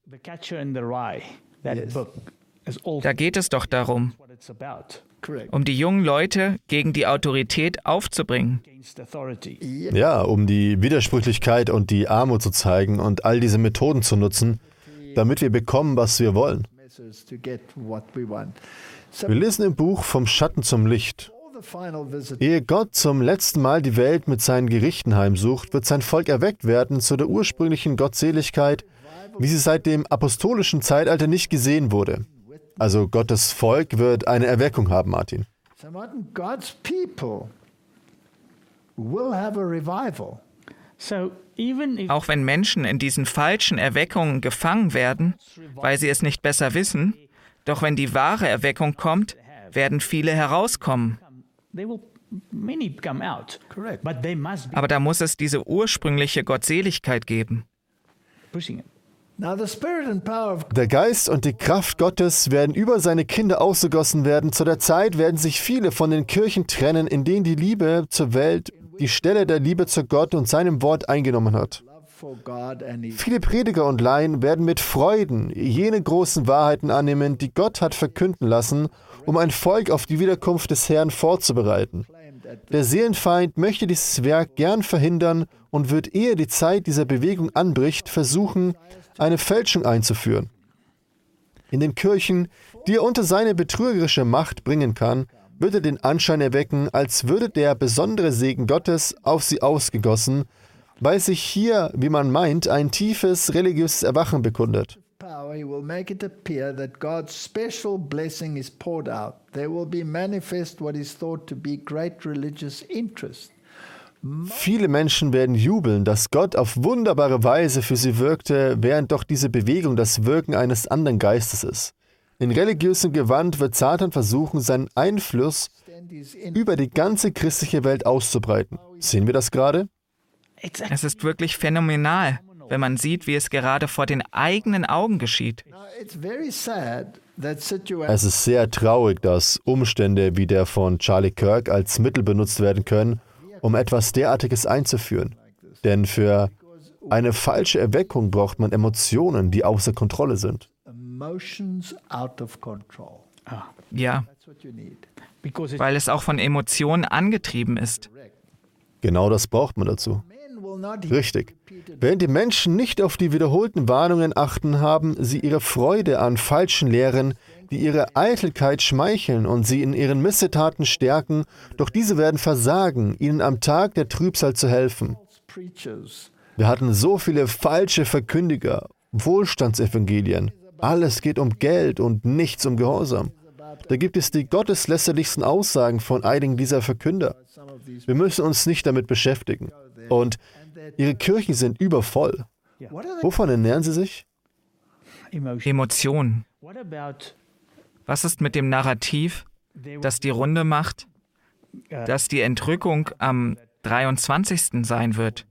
Da geht es doch darum, um die jungen Leute gegen die Autorität aufzubringen. Ja, um die Widersprüchlichkeit und die Armut zu zeigen und all diese Methoden zu nutzen, damit wir bekommen, was wir wollen. Wir lesen im Buch Vom Schatten zum Licht. Ehe Gott zum letzten Mal die Welt mit seinen Gerichten heimsucht, wird sein Volk erweckt werden zu der ursprünglichen Gottseligkeit, wie sie seit dem apostolischen Zeitalter nicht gesehen wurde. Also Gottes Volk wird eine Erweckung haben, Martin. Auch wenn Menschen in diesen falschen Erweckungen gefangen werden, weil sie es nicht besser wissen, doch wenn die wahre Erweckung kommt, werden viele herauskommen. Aber da muss es diese ursprüngliche Gottseligkeit geben. Der Geist und die Kraft Gottes werden über seine Kinder ausgegossen werden. Zu der Zeit werden sich viele von den Kirchen trennen, in denen die Liebe zur Welt die Stelle der Liebe zu Gott und seinem Wort eingenommen hat. Viele Prediger und Laien werden mit Freuden jene großen Wahrheiten annehmen, die Gott hat verkünden lassen, um ein Volk auf die Wiederkunft des Herrn vorzubereiten. Der Seelenfeind möchte dieses Werk gern verhindern und wird, ehe die Zeit dieser Bewegung anbricht, versuchen, eine Fälschung einzuführen. In den Kirchen, die er unter seine betrügerische Macht bringen kann, wird er den Anschein erwecken, als würde der besondere Segen Gottes auf sie ausgegossen, weil sich hier, wie man meint, ein tiefes religiöses Erwachen bekundet. He will make it appear that God's special blessing is poured out. There will be manifest what is thought to be great religious interest. Viele Menschen werden jubeln, dass Gott auf wunderbare Weise für sie wirkte, während doch diese Bewegung das Wirken eines anderen Geistes ist. In religiösem Gewand wird Satan versuchen, seinen Einfluss über die ganze christliche Welt auszubreiten. Sehen wir das gerade? Es ist wirklich phänomenal, wenn man sieht, wie es gerade vor den eigenen Augen geschieht. Es ist sehr traurig, dass Umstände wie der von Charlie Kirk als Mittel benutzt werden können, um etwas derartiges einzuführen. Denn für eine falsche Erweckung braucht man Emotionen, die außer Kontrolle sind. Ja, weil es auch von Emotionen angetrieben ist. Genau das braucht man dazu. Richtig. Während die Menschen nicht auf die wiederholten Warnungen achten, haben sie ihre Freude an falschen Lehren, die ihre Eitelkeit schmeicheln und sie in ihren Missetaten stärken, doch diese werden versagen, ihnen am Tag der Trübsal zu helfen. Wir hatten so viele falsche Verkündiger, Wohlstandsevangelien. Alles geht um Geld und nichts um Gehorsam. Da gibt es die gotteslästerlichsten Aussagen von einigen dieser Verkünder. Wir müssen uns nicht damit beschäftigen. Und ihre Kirchen sind übervoll. Wovon ernähren sie sich? Emotionen. Was ist mit dem Narrativ, das die Runde macht, dass die Entrückung am dreiundzwanzigsten sein wird?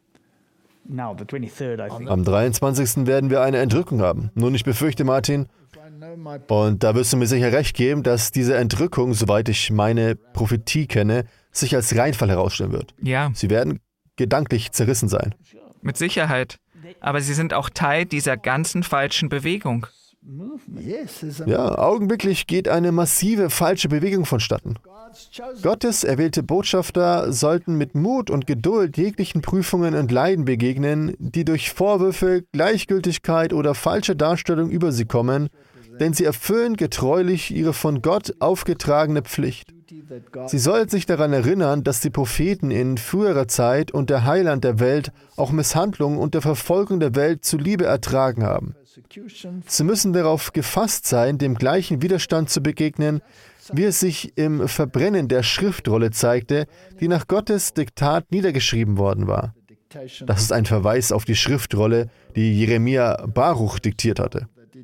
Am dreiundzwanzigsten werden wir eine Entrückung haben. Nun, ich befürchte, Martin, und da wirst du mir sicher recht geben, dass diese Entrückung, soweit ich meine Prophetie kenne, sich als Reinfall herausstellen wird. Ja. Sie werden gedanklich zerrissen sein. Mit Sicherheit. Aber sie sind auch Teil dieser ganzen falschen Bewegung. Ja, augenblicklich geht eine massive falsche Bewegung vonstatten. Gottes erwählte Botschafter sollten mit Mut und Geduld jeglichen Prüfungen und Leiden begegnen, die durch Vorwürfe, Gleichgültigkeit oder falsche Darstellung über sie kommen, denn sie erfüllen getreulich ihre von Gott aufgetragene Pflicht. Sie sollten sich daran erinnern, dass die Propheten in früherer Zeit und der Heiland der Welt auch Misshandlungen und der Verfolgung der Welt zuliebe ertragen haben. Sie müssen darauf gefasst sein, dem gleichen Widerstand zu begegnen, wie es sich im Verbrennen der Schriftrolle zeigte, die nach Gottes Diktat niedergeschrieben worden war. Das ist ein Verweis auf die Schriftrolle, die Jeremia Baruch diktiert hatte.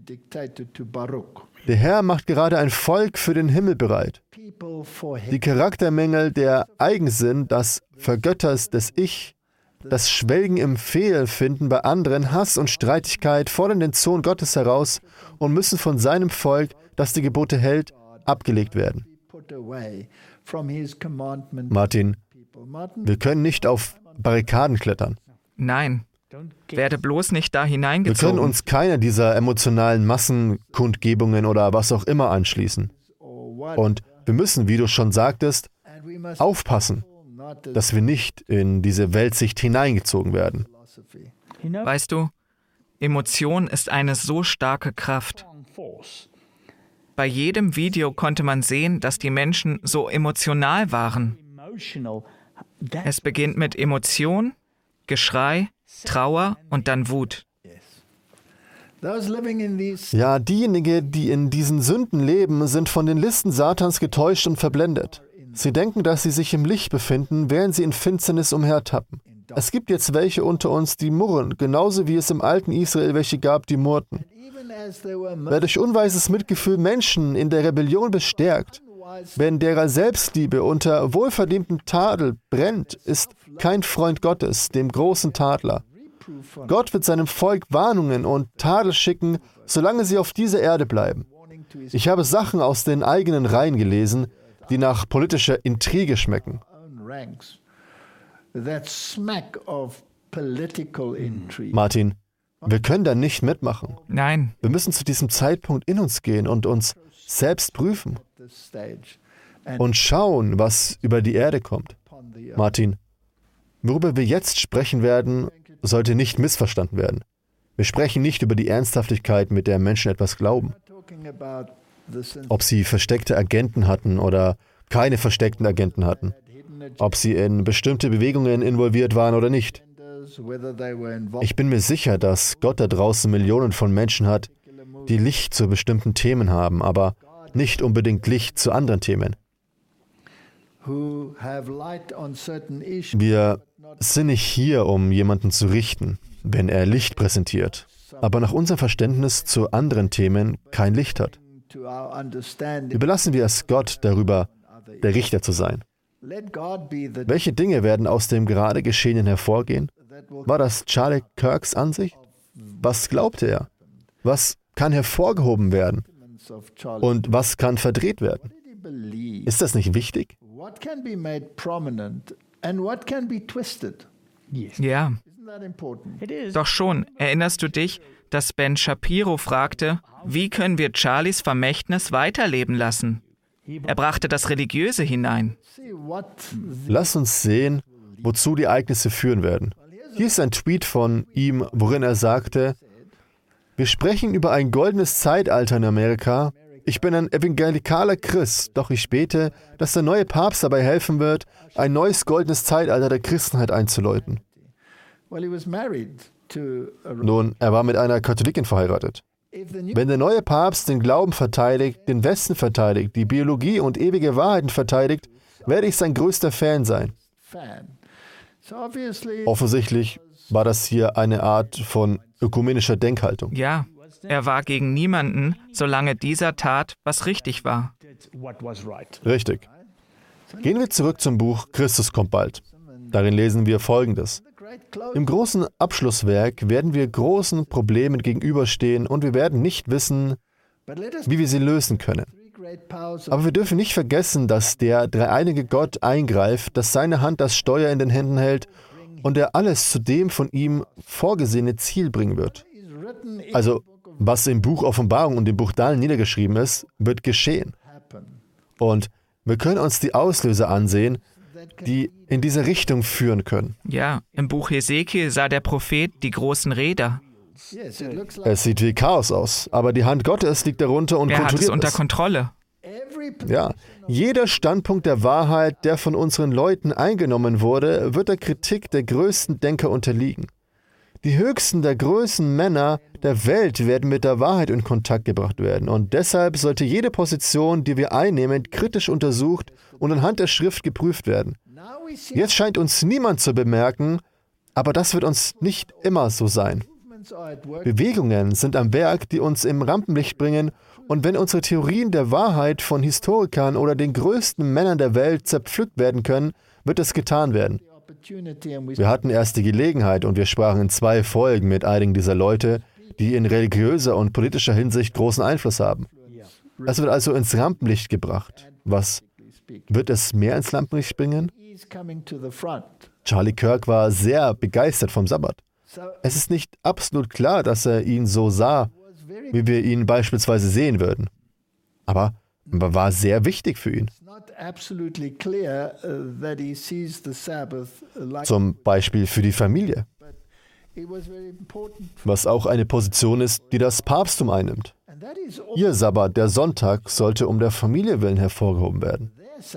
Der Herr macht gerade ein Volk für den Himmel bereit. Die Charaktermängel, der Eigensinn, das Vergötters des Ich, das Schwelgen im Fehlfinden bei anderen, Hass und Streitigkeit fordern den Sohn Gottes heraus und müssen von seinem Volk, das die Gebote hält, abgelegt werden. Martin, wir können nicht auf Barrikaden klettern. Nein, werde bloß nicht da Wir hineingezogen. können uns keiner dieser emotionalen Massenkundgebungen oder was auch immer anschließen. Und wir müssen, wie du schon sagtest, aufpassen, dass wir nicht in diese Weltsicht hineingezogen werden. Weißt du, Emotion ist eine so starke Kraft. Bei jedem Video konnte man sehen, dass die Menschen so emotional waren. Es beginnt mit Emotion, Geschrei, Trauer und dann Wut. Ja, diejenigen, die in diesen Sünden leben, sind von den Listen Satans getäuscht und verblendet. Sie denken, dass sie sich im Licht befinden, während sie in Finsternis umhertappen. Es gibt jetzt welche unter uns, die murren, genauso wie es im alten Israel welche gab, die murrten. Wer durch unweises Mitgefühl Menschen in der Rebellion bestärkt, wenn derer Selbstliebe unter wohlverdientem Tadel brennt, ist kein Freund Gottes, dem großen Tadler. Gott wird seinem Volk Warnungen und Tadel schicken, solange sie auf dieser Erde bleiben. Ich habe Sachen aus den eigenen Reihen gelesen, die nach politischer Intrige schmecken. Martin, wir können da nicht mitmachen. Nein, Wir müssen zu diesem Zeitpunkt in uns gehen und uns selbst prüfen und schauen, was über die Erde kommt. Martin, worüber wir jetzt sprechen werden, sollte nicht missverstanden werden. Wir sprechen nicht über die Ernsthaftigkeit, mit der Menschen etwas glauben. Ob sie versteckte Agenten hatten oder keine versteckten Agenten hatten. Ob sie in bestimmte Bewegungen involviert waren oder nicht. Ich bin mir sicher, dass Gott da draußen Millionen von Menschen hat, die Licht zu bestimmten Themen haben, aber nicht unbedingt Licht zu anderen Themen. Wir sind nicht hier, um jemanden zu richten, wenn er Licht präsentiert, aber nach unserem Verständnis zu anderen Themen kein Licht hat. Überlassen wir es Gott, darüber der Richter zu sein. Welche Dinge werden aus dem gerade Geschehenen hervorgehen? War das Charlie Kirks Ansicht? Was glaubte er? Was kann hervorgehoben werden? Und was kann verdreht werden? Ist das nicht wichtig? Ja, doch schon. Erinnerst du dich, dass Ben Shapiro fragte, wie können wir Charlies Vermächtnis weiterleben lassen? Er brachte das Religiöse hinein. Lass uns sehen, wozu die Ereignisse führen werden. Hier ist ein Tweet von ihm, worin er sagte, wir sprechen über ein goldenes Zeitalter in Amerika. Ich bin ein evangelikaler Christ, doch ich bete, dass der neue Papst dabei helfen wird, ein neues goldenes Zeitalter der Christenheit einzuläuten. Nun, er war mit einer Katholikin verheiratet. Wenn der neue Papst den Glauben verteidigt, den Westen verteidigt, die Biologie und ewige Wahrheiten verteidigt, werde ich sein größter Fan sein. Offensichtlich war das hier eine Art von ökumenischer Denkhaltung. Ja, er war gegen niemanden, solange dieser tat, was richtig war. Richtig. Gehen wir zurück zum Buch Christus kommt bald. Darin lesen wir Folgendes. Im großen Abschlusswerk werden wir großen Problemen gegenüberstehen und wir werden nicht wissen, wie wir sie lösen können. Aber wir dürfen nicht vergessen, dass der dreieinige Gott eingreift, dass seine Hand das Steuer in den Händen hält und er alles zu dem von ihm vorgesehene Ziel bringen wird. Also, was im Buch Offenbarung und im Buch Daniel niedergeschrieben ist, wird geschehen. Und wir können uns die Auslöser ansehen, die in diese Richtung führen können. Ja, im Buch Hesekiel sah der Prophet die großen Räder. Es sieht wie Chaos aus, aber die Hand Gottes liegt darunter und er kontrolliert hat es unter es. Kontrolle. Ja, jeder Standpunkt der Wahrheit, der von unseren Leuten eingenommen wurde, wird der Kritik der größten Denker unterliegen. Die höchsten der größten Männer der Welt werden mit der Wahrheit in Kontakt gebracht werden. Und deshalb sollte jede Position, die wir einnehmen, kritisch untersucht und anhand der Schrift geprüft werden. Jetzt scheint uns niemand zu bemerken, aber das wird uns nicht immer so sein. Bewegungen sind am Werk, die uns im Rampenlicht bringen, und wenn unsere Theorien der Wahrheit von Historikern oder den größten Männern der Welt zerpflückt werden können, wird es getan werden. Wir hatten erst die Gelegenheit und wir sprachen in zwei Folgen mit einigen dieser Leute, die in religiöser und politischer Hinsicht großen Einfluss haben. Es wird also ins Rampenlicht gebracht. Was wird es mehr ins Rampenlicht bringen? Charlie Kirk war sehr begeistert vom Sabbat. Es ist nicht absolut klar, dass er ihn so sah, wie wir ihn beispielsweise sehen würden. Aber er war sehr wichtig für ihn. Zum Beispiel für die Familie. Was auch eine Position ist, die das Papsttum einnimmt. Ihr Sabbat, der Sonntag, sollte um der Familie willen hervorgehoben werden.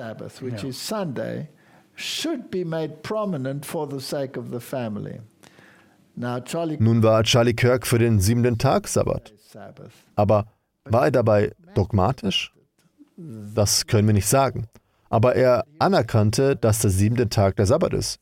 Nun war Charlie Kirk für den siebenten Tag Sabbat. Aber war er dabei dogmatisch? Das können wir nicht sagen. Aber er anerkannte, dass der siebente Tag der Sabbat ist.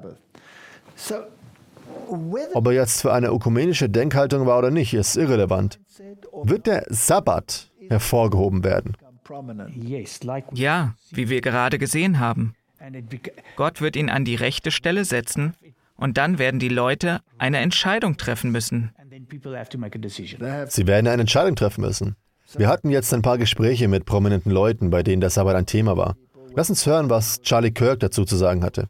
Ob er jetzt für eine ökumenische Denkhaltung war oder nicht, ist irrelevant. Wird der Sabbat hervorgehoben werden? Ja, wie wir gerade gesehen haben. Gott wird ihn an die rechte Stelle setzen und dann werden die Leute eine Entscheidung treffen müssen. Sie werden eine Entscheidung treffen müssen. Wir hatten jetzt ein paar Gespräche mit prominenten Leuten, bei denen der Sabbat ein Thema war. Lass uns hören, was Charlie Kirk dazu zu sagen hatte.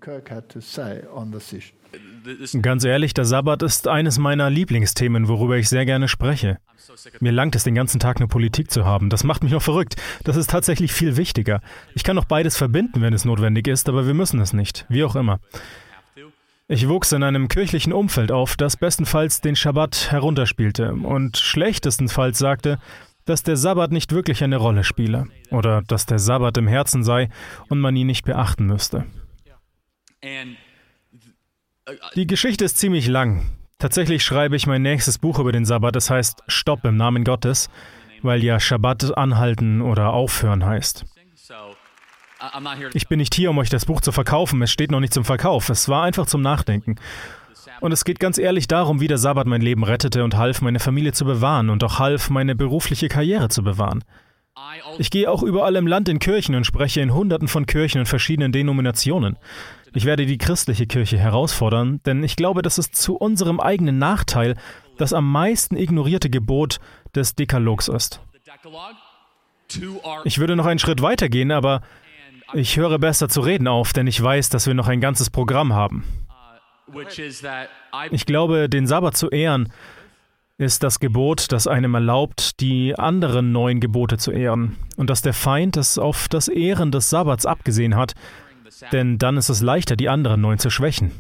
Ganz ehrlich, der Sabbat ist eines meiner Lieblingsthemen, worüber ich sehr gerne spreche. Mir langt es, den ganzen Tag nur Politik zu haben. Das macht mich noch verrückt. Das ist tatsächlich viel wichtiger. Ich kann auch beides verbinden, wenn es notwendig ist, aber wir müssen es nicht. Wie auch immer. Ich wuchs in einem kirchlichen Umfeld auf, das bestenfalls den Schabbat herunterspielte und schlechtestenfalls sagte, dass der Sabbat nicht wirklich eine Rolle spiele oder dass der Sabbat im Herzen sei und man ihn nicht beachten müsste. Die Geschichte ist ziemlich lang. Tatsächlich schreibe ich mein nächstes Buch über den Sabbat, das heißt Stopp im Namen Gottes, weil ja Schabbat anhalten oder aufhören heißt. Ich bin nicht hier, um euch das Buch zu verkaufen, es steht noch nicht zum Verkauf, es war einfach zum Nachdenken. Und es geht ganz ehrlich darum, wie der Sabbat mein Leben rettete und half, meine Familie zu bewahren und auch half, meine berufliche Karriere zu bewahren. Ich gehe auch überall im Land in Kirchen und spreche in Hunderten von Kirchen und verschiedenen Denominationen. Ich werde die christliche Kirche herausfordern, denn ich glaube, dass es zu unserem eigenen Nachteil das am meisten ignorierte Gebot des Dekalogs ist. Ich würde noch einen Schritt weiter gehen, aber ich höre besser zu reden auf, denn ich weiß, dass wir noch ein ganzes Programm haben. Ich glaube, den Sabbat zu ehren, ist das Gebot, das einem erlaubt, die anderen neun Gebote zu ehren. Und dass der Feind es auf das Ehren des Sabbats abgesehen hat, denn dann ist es leichter, die anderen neun zu schwächen.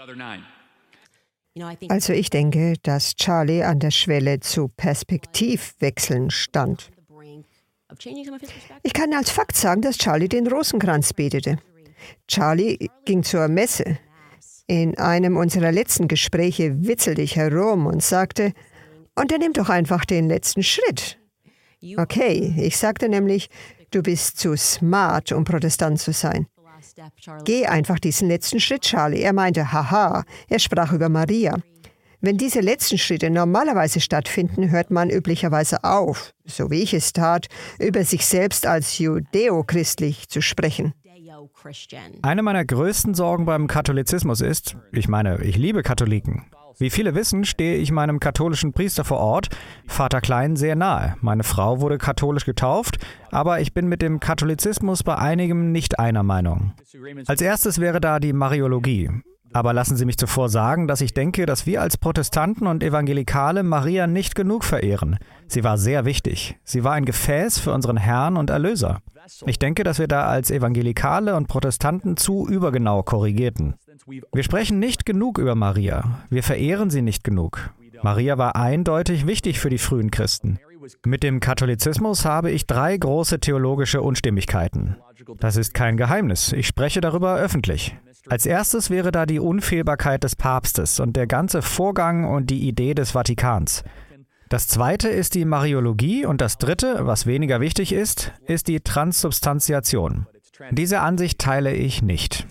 Also ich denke, dass Charlie an der Schwelle zu Perspektivwechseln stand. Ich kann als Fakt sagen, dass Charlie den Rosenkranz betete. Charlie ging zur Messe. In einem unserer letzten Gespräche witzelte ich herum und sagte, und er nimmt doch einfach den letzten Schritt. Okay, ich sagte nämlich, du bist zu smart, um Protestant zu sein. Geh einfach diesen letzten Schritt, Charlie. Er meinte, haha, er sprach über Maria. Wenn diese letzten Schritte normalerweise stattfinden, hört man üblicherweise auf, so wie ich es tat, über sich selbst als judäochristlich zu sprechen. Eine meiner größten Sorgen beim Katholizismus ist, ich meine, ich liebe Katholiken. Wie viele wissen, stehe ich meinem katholischen Priester vor Ort, Vater Klein, sehr nahe. Meine Frau wurde katholisch getauft, aber ich bin mit dem Katholizismus bei einigem nicht einer Meinung. Als erstes wäre da die Mariologie. Aber lassen Sie mich zuvor sagen, dass ich denke, dass wir als Protestanten und Evangelikale Maria nicht genug verehren. Sie war sehr wichtig. Sie war ein Gefäß für unseren Herrn und Erlöser. Ich denke, dass wir da als Evangelikale und Protestanten zu übergenau korrigierten. Wir sprechen nicht genug über Maria. Wir verehren sie nicht genug. Maria war eindeutig wichtig für die frühen Christen. Mit dem Katholizismus habe ich drei große theologische Unstimmigkeiten. Das ist kein Geheimnis. Ich spreche darüber öffentlich. Als erstes wäre da die Unfehlbarkeit des Papstes und der ganze Vorgang und die Idee des Vatikans. Das zweite ist die Mariologie und das dritte, was weniger wichtig ist, ist die Transsubstantiation. Diese Ansicht teile ich nicht.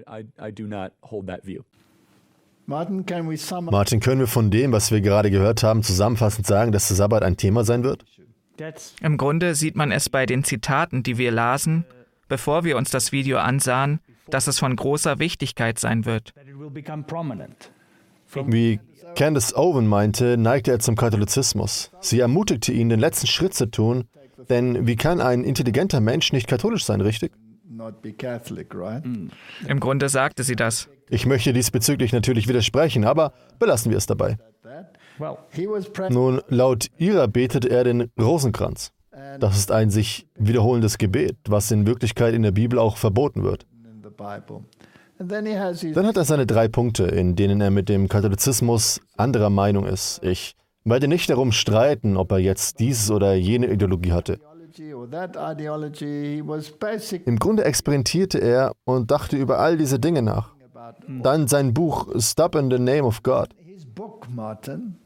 Martin, can we sum up? Martin, können wir von dem, was wir gerade gehört haben, zusammenfassend sagen, dass der Sabbat ein Thema sein wird? Im Grunde sieht man es bei den Zitaten, die wir lasen, bevor wir uns das Video ansahen, dass es von großer Wichtigkeit sein wird. Wie Candace Owen meinte, neigte er zum Katholizismus. Sie ermutigte ihn, den letzten Schritt zu tun, denn wie kann ein intelligenter Mensch nicht katholisch sein, richtig? Not be Catholic, right? Im Grunde sagte sie das. Ich möchte diesbezüglich natürlich widersprechen, aber belassen wir es dabei. He was present Nun, laut ihrer betete er den Rosenkranz. Das ist ein sich wiederholendes Gebet, was in Wirklichkeit in der Bibel auch verboten wird. in the Bible. And then he has his Dann hat er seine drei Punkte, in denen er mit dem Katholizismus anderer Meinung ist. Ich werde nicht darum streiten, ob er jetzt diese oder jene Ideologie hatte. ideology or that ideology. He was basically Im Grunde experimentierte er und dachte über all diese Dinge nach. Dann sein Buch Stop in the Name of God. his book, Martin.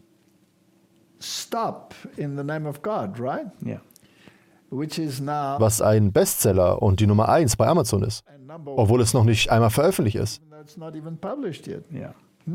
Stop in the name of God, right? Yeah. Which is now Was ein Bestseller und die Nummer eins bei Amazon ist, a number obwohl es noch nicht einmal veröffentlicht ist. that's not even published yet. Yeah.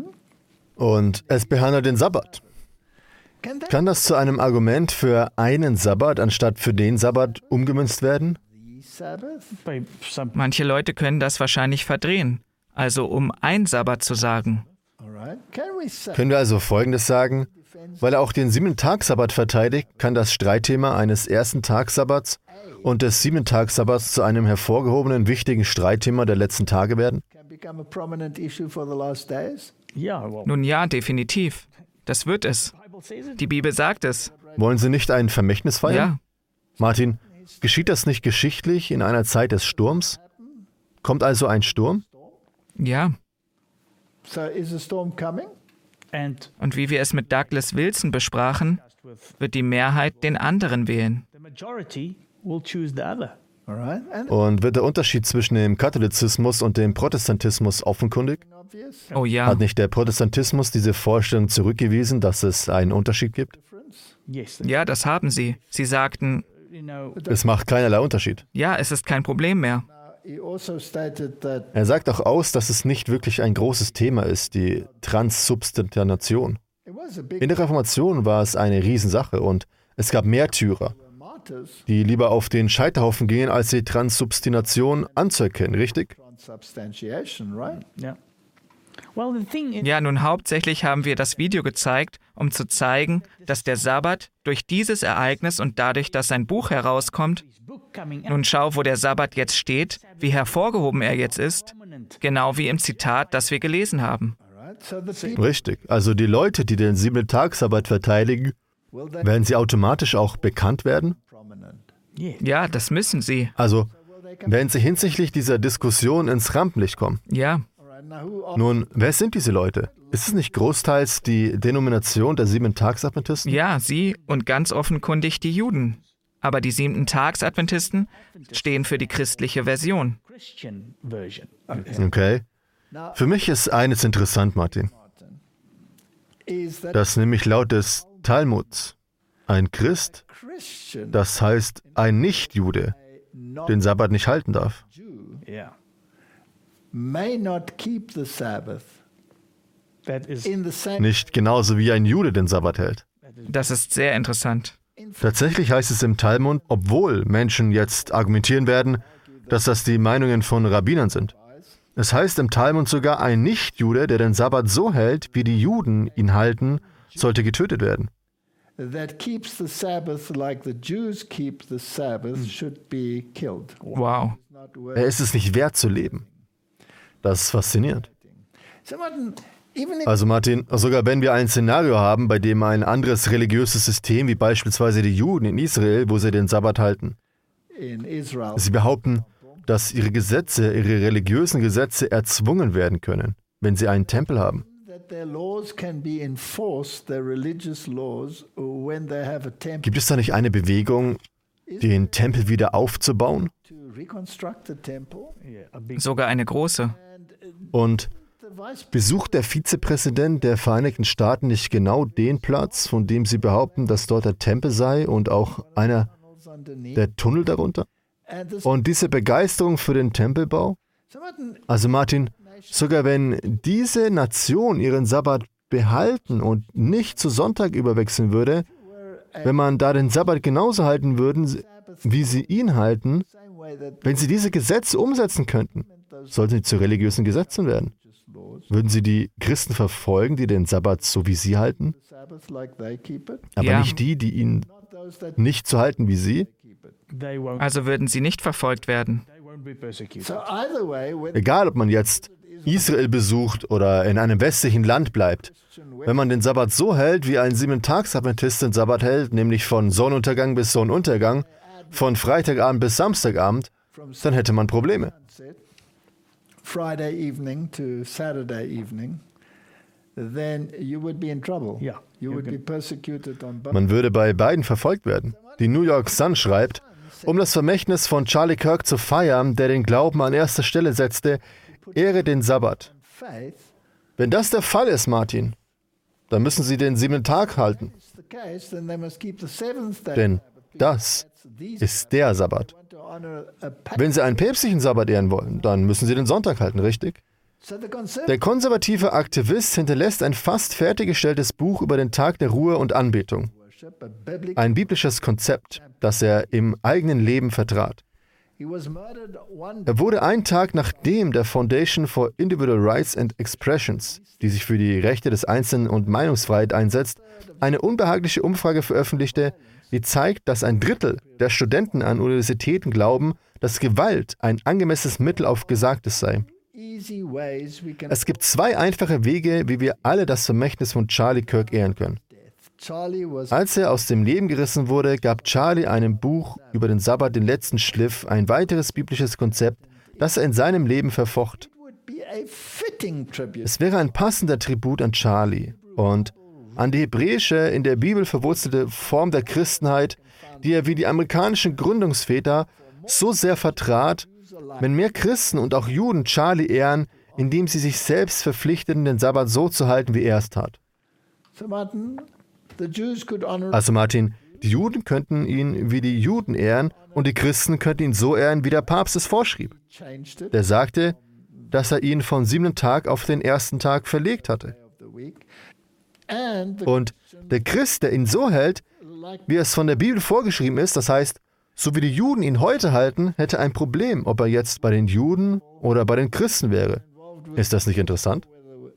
Und es behandelt den Sabbat. Can that Kann das zu einem Argument für einen Sabbat anstatt für den Sabbat umgemünzt werden? be Sabbath? By some Manche Leute können das wahrscheinlich verdrehen, also um ein Sabbat zu sagen. All right. Can we say Können wir also Folgendes sagen? Weil er auch den Sieben-Tag-Sabbat verteidigt, kann das Streitthema eines ersten Tagsabbats und des Sieben-Tag-Sabbats zu einem hervorgehobenen, wichtigen Streitthema der letzten Tage werden? can become a prominent issue for the last days? yeah, well, Nun ja, definitiv. Das wird es. Bible says it. Die Bibel sagt es. Wollen Sie nicht ein Vermächtnis feiern? Ja, Martin, geschieht das nicht geschichtlich in einer Zeit des Sturms? Kommt also ein Sturm? ja. So is a storm coming? And Und wie wir es mit Douglas Wilson besprachen, wird die Mehrheit den anderen wählen. the majority will choose the other. All right. And Und wird der Unterschied zwischen dem Katholizismus und dem Protestantismus offenkundig? obvious Oh ja, Hat nicht der Protestantismus diese Vorstellung zurückgewiesen, dass es einen Unterschied gibt? Yes. ja, das haben sie. Sie sagten, You know, Es macht keinerlei Unterschied. ja, es ist kein Problem mehr. he also stated that Er sagt auch aus, dass es nicht wirklich ein großes Thema ist, die Transsubstantiation. it was a big In der Reformation war es eine Riesensache und es gab Märtyrer. die lieber auf den Scheiterhaufen gehen, als die Transsubstantiation anzuerkennen, richtig? Yeah. Well, the thing is, Ja, nun hauptsächlich haben wir das Video gezeigt, um zu zeigen, dass der Sabbat durch dieses Ereignis und dadurch, dass sein Buch herauskommt, book coming out, nun schau, wo der Sabbat jetzt steht, wie hervorgehoben er jetzt ist, genau wie im Zitat, das wir gelesen haben. Richtig. Also die Leute, die den Sieben-Tags-Sabbat verteidigen, werden sie automatisch auch bekannt werden? Ja, das müssen sie. Also werden sie hinsichtlich dieser Diskussion ins Rampenlicht kommen? Ja. Nun, wer sind diese Leute? Ist es nicht großteils die Denomination der Sieben-Tags-Adventisten? Ja, sie und ganz offenkundig die Juden. Aber die Siebten-Tags-Adventisten stehen für die christliche Version. Christian version. Okay. Für mich ist eines interessant, Martin. Dass nämlich laut des Talmuds ein Christ, das heißt ein Nicht-Jude, den Sabbat nicht halten darf. Yeah. may not keep the Sabbath That is in the same Nicht genauso wie ein Jude den Sabbat hält. Das ist sehr interessant. Tatsächlich heißt es im Talmud, obwohl Menschen jetzt argumentieren werden, dass das die Meinungen von Rabbinern sind. Es heißt im Talmud sogar, ein Nicht-Jude, der den Sabbat so hält, wie die Juden ihn halten, sollte getötet werden. that keeps the Sabbath like the Jews keep the Sabbath should be killed. Wow. Not worth- Er ist es nicht wert zu leben. Das ist faszinierend. So, Martin, even if Also Martin, sogar wenn wir ein Szenario haben, bei dem ein anderes religiöses System, wie beispielsweise die Juden in Israel, wo sie den Sabbat halten, in Israel, sie behaupten, dass ihre Gesetze, ihre religiösen Gesetze erzwungen werden können, wenn sie einen Tempel haben. that their laws can be enforced, their religious laws, when they have a temple Gibt es da nicht eine Bewegung, den Tempel wieder aufzubauen? to reconstruct the temple. yeah, a big Sogar eine große. Und The vice besucht der Vizepräsident der Vereinigten Staaten nicht genau den Platz, von dem sie behaupten, dass dort der Tempel sei und auch einer president's underneath, der Tunnel darunter? and the, Und diese Begeisterung für den Tempelbau? so Martin, Also Martin, sogar wenn diese Nation ihren Sabbat behalten und nicht zu Sonntag überwechseln würde, wenn man da den Sabbat genauso halten würde, wie sie ihn halten, same way that wenn sie diese Gesetze umsetzen könnten, sollten sie zu religiösen Gesetzen werden. Würden sie die Christen verfolgen, die den Sabbat so wie sie halten, the Sabbath like they keep it, aber Ja. nicht die, die ihn not those that nicht so halten wie sie? keep it. they won't Also würden sie nicht verfolgt werden. they won't be persecuted. So either way, whether Egal, ob man jetzt Israel besucht oder in einem westlichen Land bleibt, wenn man den Sabbat so hält, wie ein Sieben-Tags-Adventist den Sabbat hält, nämlich von Sonnenuntergang bis Sonnenuntergang, von Freitagabend bis Samstagabend, dann hätte man Probleme. sunset, Friday evening to Saturday evening, then you would be in trouble. Yeah, You you're would be good. persecuted on both. Man würde bei beiden verfolgt werden. Die New York Sun schreibt, um das Vermächtnis von Charlie Kirk zu feiern, der den Glauben an erster Stelle setzte, ehre den Sabbat. Faith Wenn das der Fall ist, Martin, dann müssen Sie den siebten Tag halten, is the case, then they must keep the seventh day. denn das These ist der Sabbat. want to honor a pa- Wenn Sie einen päpstlichen Sabbat ehren wollen, dann müssen Sie den Sonntag halten, richtig? So the conservative Der konservative Aktivist hinterlässt ein fast fertiggestelltes Buch über den Tag der Ruhe und Anbetung. worship, a biblical. Ein biblisches Konzept, das er im eigenen Leben vertrat. He was murdered one Er wurde einen Tag nachdem der Foundation for Individual Rights and Expressions, die sich für die Rechte des Einzelnen und Meinungsfreiheit einsetzt, eine unbehagliche Umfrage veröffentlichte, die zeigt, dass ein Drittel der Studenten an Universitäten glauben, dass Gewalt ein angemessenes Mittel auf Gesagtes sei. easy ways we can. Es gibt zwei einfache Wege, wie wir alle das Vermächtnis von Charlie Kirk ehren können. Charlie was Als er aus dem Leben gerissen wurde, gab Charlie einem Buch über den Sabbat den letzten Schliff, ein weiteres biblisches Konzept, das er in seinem Leben verfocht. would be a fitting tribute. Es wäre ein passender Tribut an Charlie und an die hebräische, in der Bibel verwurzelte Form der Christenheit, die er wie die amerikanischen Gründungsväter so sehr vertrat, wenn mehr Christen und auch Juden Charlie ehren, indem sie sich selbst verpflichteten, den Sabbat so zu halten, wie er es tat. So Martin, the Jews could honor Also Martin, die Juden könnten ihn wie die Juden ehren und die Christen könnten ihn so ehren, wie der Papst es vorschrieb. changed it Der sagte, dass er ihn vom siebten Tag auf den ersten Tag verlegt hatte. of the week, and the Und der Christ, der ihn so hält, wie es von der Bibel vorgeschrieben ist, das heißt, so wie die Juden ihn heute halten, hätte ein Problem, ob er jetzt bei den Juden oder bei den Christen wäre. Ist das nicht interessant?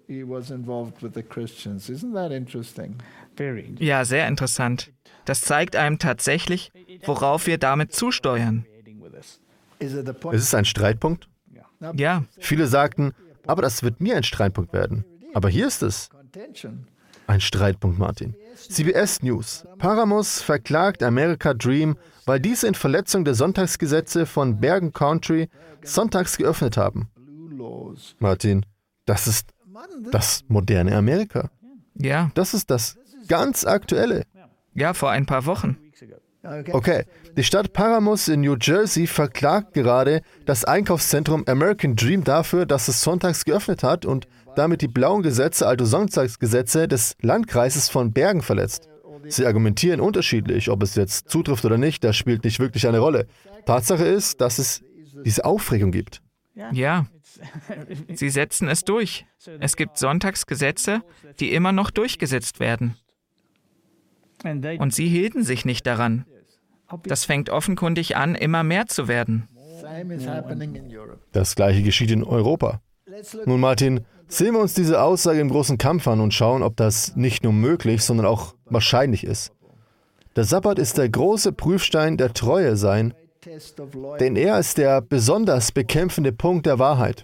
Ja, sehr interessant. Das zeigt einem tatsächlich, worauf wir damit zusteuern. Ist es ein Streitpunkt? Ja. Viele sagten, aber das wird nie ein Streitpunkt werden. Aber hier ist es ein Streitpunkt, Martin. C B S News. Paramus verklagt America Dream, weil diese in Verletzung der Sonntagsgesetze von Bergen Country sonntags geöffnet haben. Martin, das ist das moderne Amerika. Ja. Das ist das ganz Aktuelle. Ja, vor ein paar Wochen. Okay, die Stadt Paramus in New Jersey verklagt gerade das Einkaufszentrum American Dream dafür, dass es sonntags geöffnet hat und damit die blauen Gesetze, also Sonntagsgesetze des Landkreises von Bergen verletzt. Sie argumentieren unterschiedlich, ob es jetzt zutrifft oder nicht, das spielt nicht wirklich eine Rolle. Tatsache ist, dass es diese Aufregung gibt. Ja, sie setzen es durch. Es gibt Sonntagsgesetze, die immer noch durchgesetzt werden. Und sie hielten sich nicht daran. Das fängt offenkundig an, immer mehr zu werden. Das Gleiche geschieht in Europa. Nun, Martin, sehen wir uns diese Aussage im großen Kampf an und schauen, ob das nicht nur möglich, sondern auch wahrscheinlich ist. Der Sabbat ist der große Prüfstein der Treue sein, denn er ist der besonders bekämpfende Punkt der Wahrheit.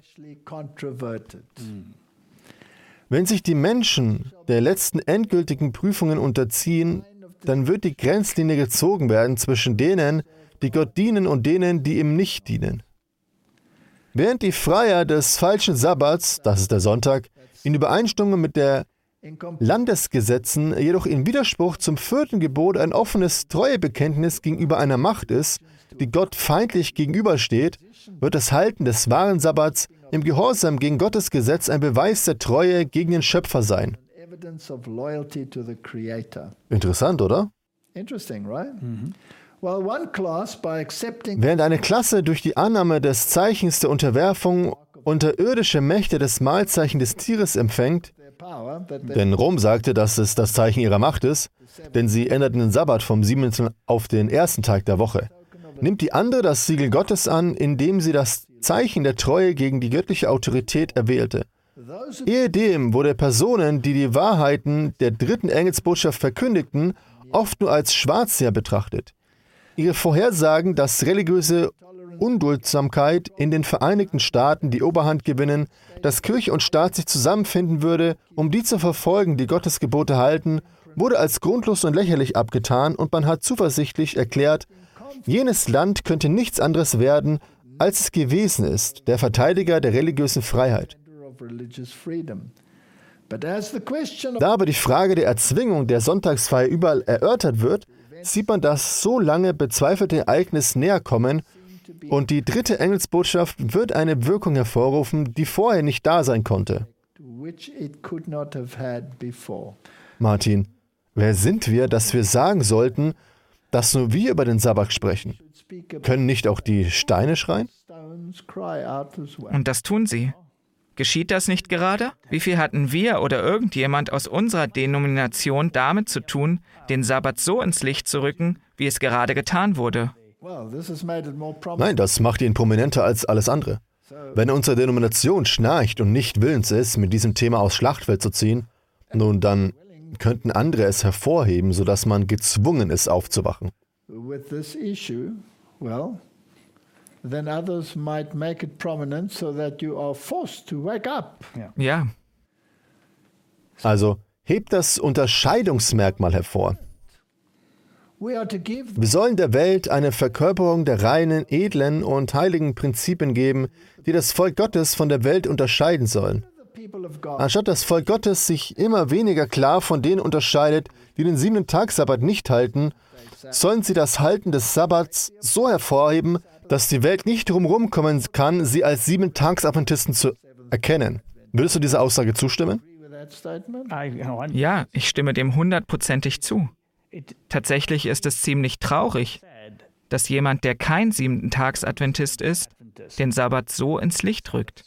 Wenn sich die Menschen der letzten endgültigen Prüfungen unterziehen, dann wird die Grenzlinie gezogen werden zwischen denen, die Gott dienen und denen, die ihm nicht dienen. Während die Freier des falschen Sabbats, das ist der Sonntag, in Übereinstimmung mit der Landesgesetzen, jedoch in Widerspruch zum vierten Gebot ein offenes Treuebekenntnis gegenüber einer Macht ist, die Gott feindlich gegenübersteht, wird das Halten des wahren Sabbats im Gehorsam gegen Gottes Gesetz ein Beweis der Treue gegen den Schöpfer sein. Interessant, oder? Während eine Klasse durch die Annahme des Zeichens der Unterwerfung unter irdische Mächte des Mahlzeichen des Tieres empfängt, denn Rom sagte, dass es das Zeichen ihrer Macht ist, denn sie änderten den Sabbat vom siebenten auf den ersten Tag der Woche, nimmt die andere das Siegel Gottes an, indem sie das Zeichen der Treue gegen die göttliche Autorität erwählte. Ehedem wurde Personen, die die Wahrheiten der dritten Engelsbotschaft verkündigten, oft nur als Schwarzseher betrachtet. Ihre Vorhersagen, dass religiöse Unduldsamkeit in den Vereinigten Staaten die Oberhand gewinnen, dass Kirche und Staat sich zusammenfinden würde, um die zu verfolgen, die Gottes Gebote halten, wurde als grundlos und lächerlich abgetan und man hat zuversichtlich erklärt, jenes Land könnte nichts anderes werden, als es gewesen ist, der Verteidiger der religiösen Freiheit. Da aber die Frage der Erzwingung der Sonntagsfeier überall erörtert wird, sieht man das so lange bezweifelte Ereignis näher kommen und die dritte Engelsbotschaft wird eine Wirkung hervorrufen, die vorher nicht da sein konnte. Martin, wer sind wir, dass wir sagen sollten, dass nur wir über den Sabbat sprechen? Können nicht auch die Steine schreien? Und das tun sie. Geschieht das nicht gerade? Wie viel hatten wir oder irgendjemand aus unserer Denomination damit zu tun, den Sabbat so ins Licht zu rücken, wie es gerade getan wurde? Nein, das macht ihn prominenter als alles andere. Wenn unsere Denomination schnarcht und nicht willens ist, mit diesem Thema aufs Schlachtfeld zu ziehen, nun dann könnten andere es hervorheben, sodass man gezwungen ist, aufzuwachen. Then others might make it prominent so that you are forced to wake up. Ja. Also hebt das Unterscheidungsmerkmal hervor. Wir sollen der Welt eine Verkörperung der reinen, edlen und heiligen Prinzipien geben, die das Volk Gottes von der Welt unterscheiden sollen. Anstatt das Volk Gottes sich immer weniger klar von denen unterscheidet, die den siebenten Tag-Sabbat nicht halten, sollen sie das Halten des Sabbats so hervorheben, dass die Welt nicht drumherum kommen kann, sie als Sieben-Tags-Adventisten zu erkennen. Würdest du dieser Aussage zustimmen? Ja, ich stimme dem hundertprozentig zu. Tatsächlich ist es ziemlich traurig, dass jemand, der kein Sieben-Tags-Adventist ist, den Sabbat so ins Licht rückt.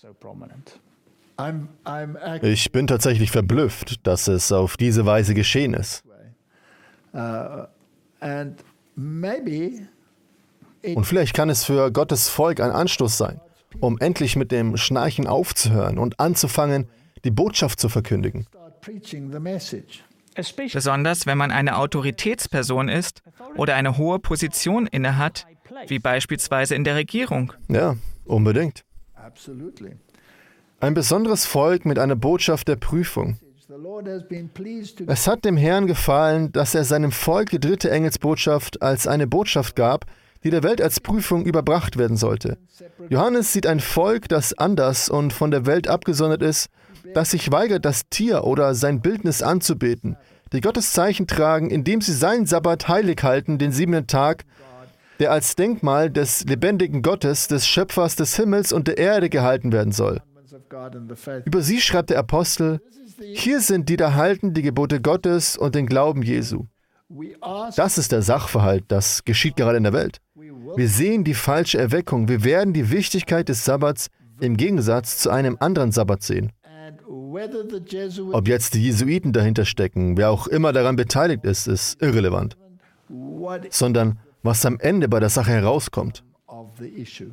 Ich bin tatsächlich verblüfft, dass es auf diese Weise geschehen ist. And maybe Und vielleicht kann es für Gottes Volk ein Anstoß sein, um endlich mit dem Schnarchen aufzuhören und anzufangen, die Botschaft zu verkündigen. start preaching the message. Besonders wenn man eine Autoritätsperson ist oder eine hohe Position innehat, wie beispielsweise in der Regierung. Ja, unbedingt. Absolutely. Ein besonderes Volk mit einer Botschaft der Prüfung. The Lord has been pleased to Es hat dem Herrn gefallen, dass er seinem Volk die dritte Engelsbotschaft als eine Botschaft gab, die der Welt als Prüfung überbracht werden sollte. Johannes sieht ein Volk, das anders und von der Welt abgesondert ist, das sich weigert, das Tier oder sein Bildnis anzubeten, die Gottes Zeichen tragen, indem sie seinen Sabbat heilig halten, den siebenten Tag, der als Denkmal des lebendigen Gottes, des Schöpfers des Himmels und der Erde gehalten werden soll. of God and the faith. Über sie schreibt der Apostel: Hier sind die, da halten die Gebote Gottes und den Glauben Jesu. We ask, Das ist der Sachverhalt, das geschieht gerade in der Welt. Wir sehen die falsche Erweckung. Wir werden die Wichtigkeit des Sabbats im Gegensatz zu einem anderen Sabbat sehen. and whether the Jesuit Ob jetzt die Jesuiten dahinter stecken, wer auch immer daran beteiligt ist, ist irrelevant. what Sondern was am Ende bei der Sache herauskommt. of the issue.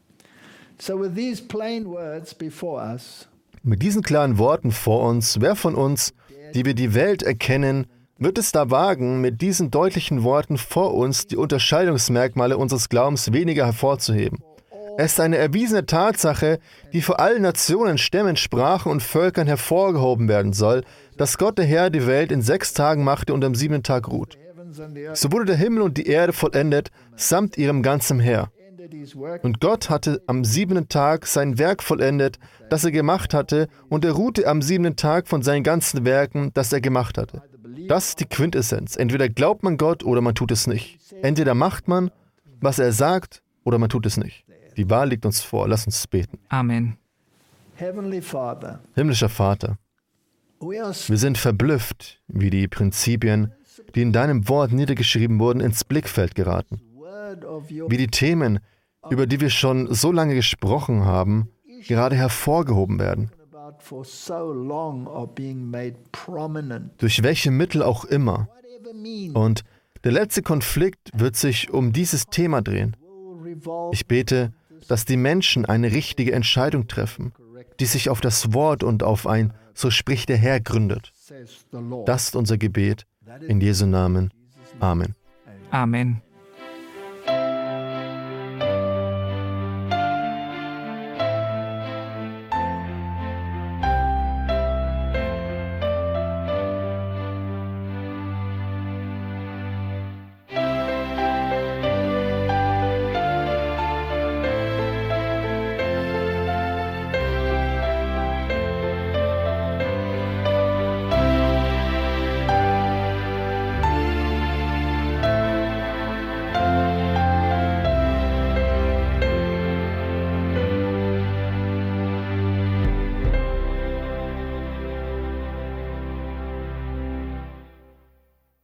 So with these plain words before us, Mit diesen klaren Worten vor uns, wer von uns, die wir die Welt erkennen, wird es da wagen, mit diesen deutlichen Worten vor uns die Unterscheidungsmerkmale unseres Glaubens weniger hervorzuheben? Es ist eine erwiesene Tatsache, die vor allen Nationen, Stämmen, Sprachen und Völkern hervorgehoben werden soll, dass Gott der Herr die Welt in sechs Tagen machte und am siebenten Tag ruht. heavens and the earth So wurde der Himmel und die Erde vollendet, samt ihrem ganzen Heer. ended his work. Und Gott hatte am siebenten Tag sein Werk vollendet, das er gemacht hatte, und er ruhte am siebenten Tag von seinen ganzen Werken, das er gemacht hatte. Das ist die Quintessenz. Entweder glaubt man Gott oder man tut es nicht. Entweder macht man, was er sagt, oder man tut es nicht. Die Wahl liegt uns vor. Lass uns beten. Amen. Heavenly Father, Himmlischer Vater, we are wir sind verblüfft, wie die Prinzipien, die in deinem Wort niedergeschrieben wurden, ins Blickfeld geraten. word of your Wie die Themen, über die wir schon so lange gesprochen haben, gerade hervorgehoben werden. about for so long are being made prominent. Durch welche Mittel auch immer. Whatever means Und der letzte Konflikt wird sich um dieses Thema drehen. will revolve Ich bete, dass die Menschen eine richtige Entscheidung treffen, die sich auf das Wort und auf ein "So spricht der Herr" gründet. says the Lord. Das ist unser Gebet. In Jesu Namen. Amen. Amen.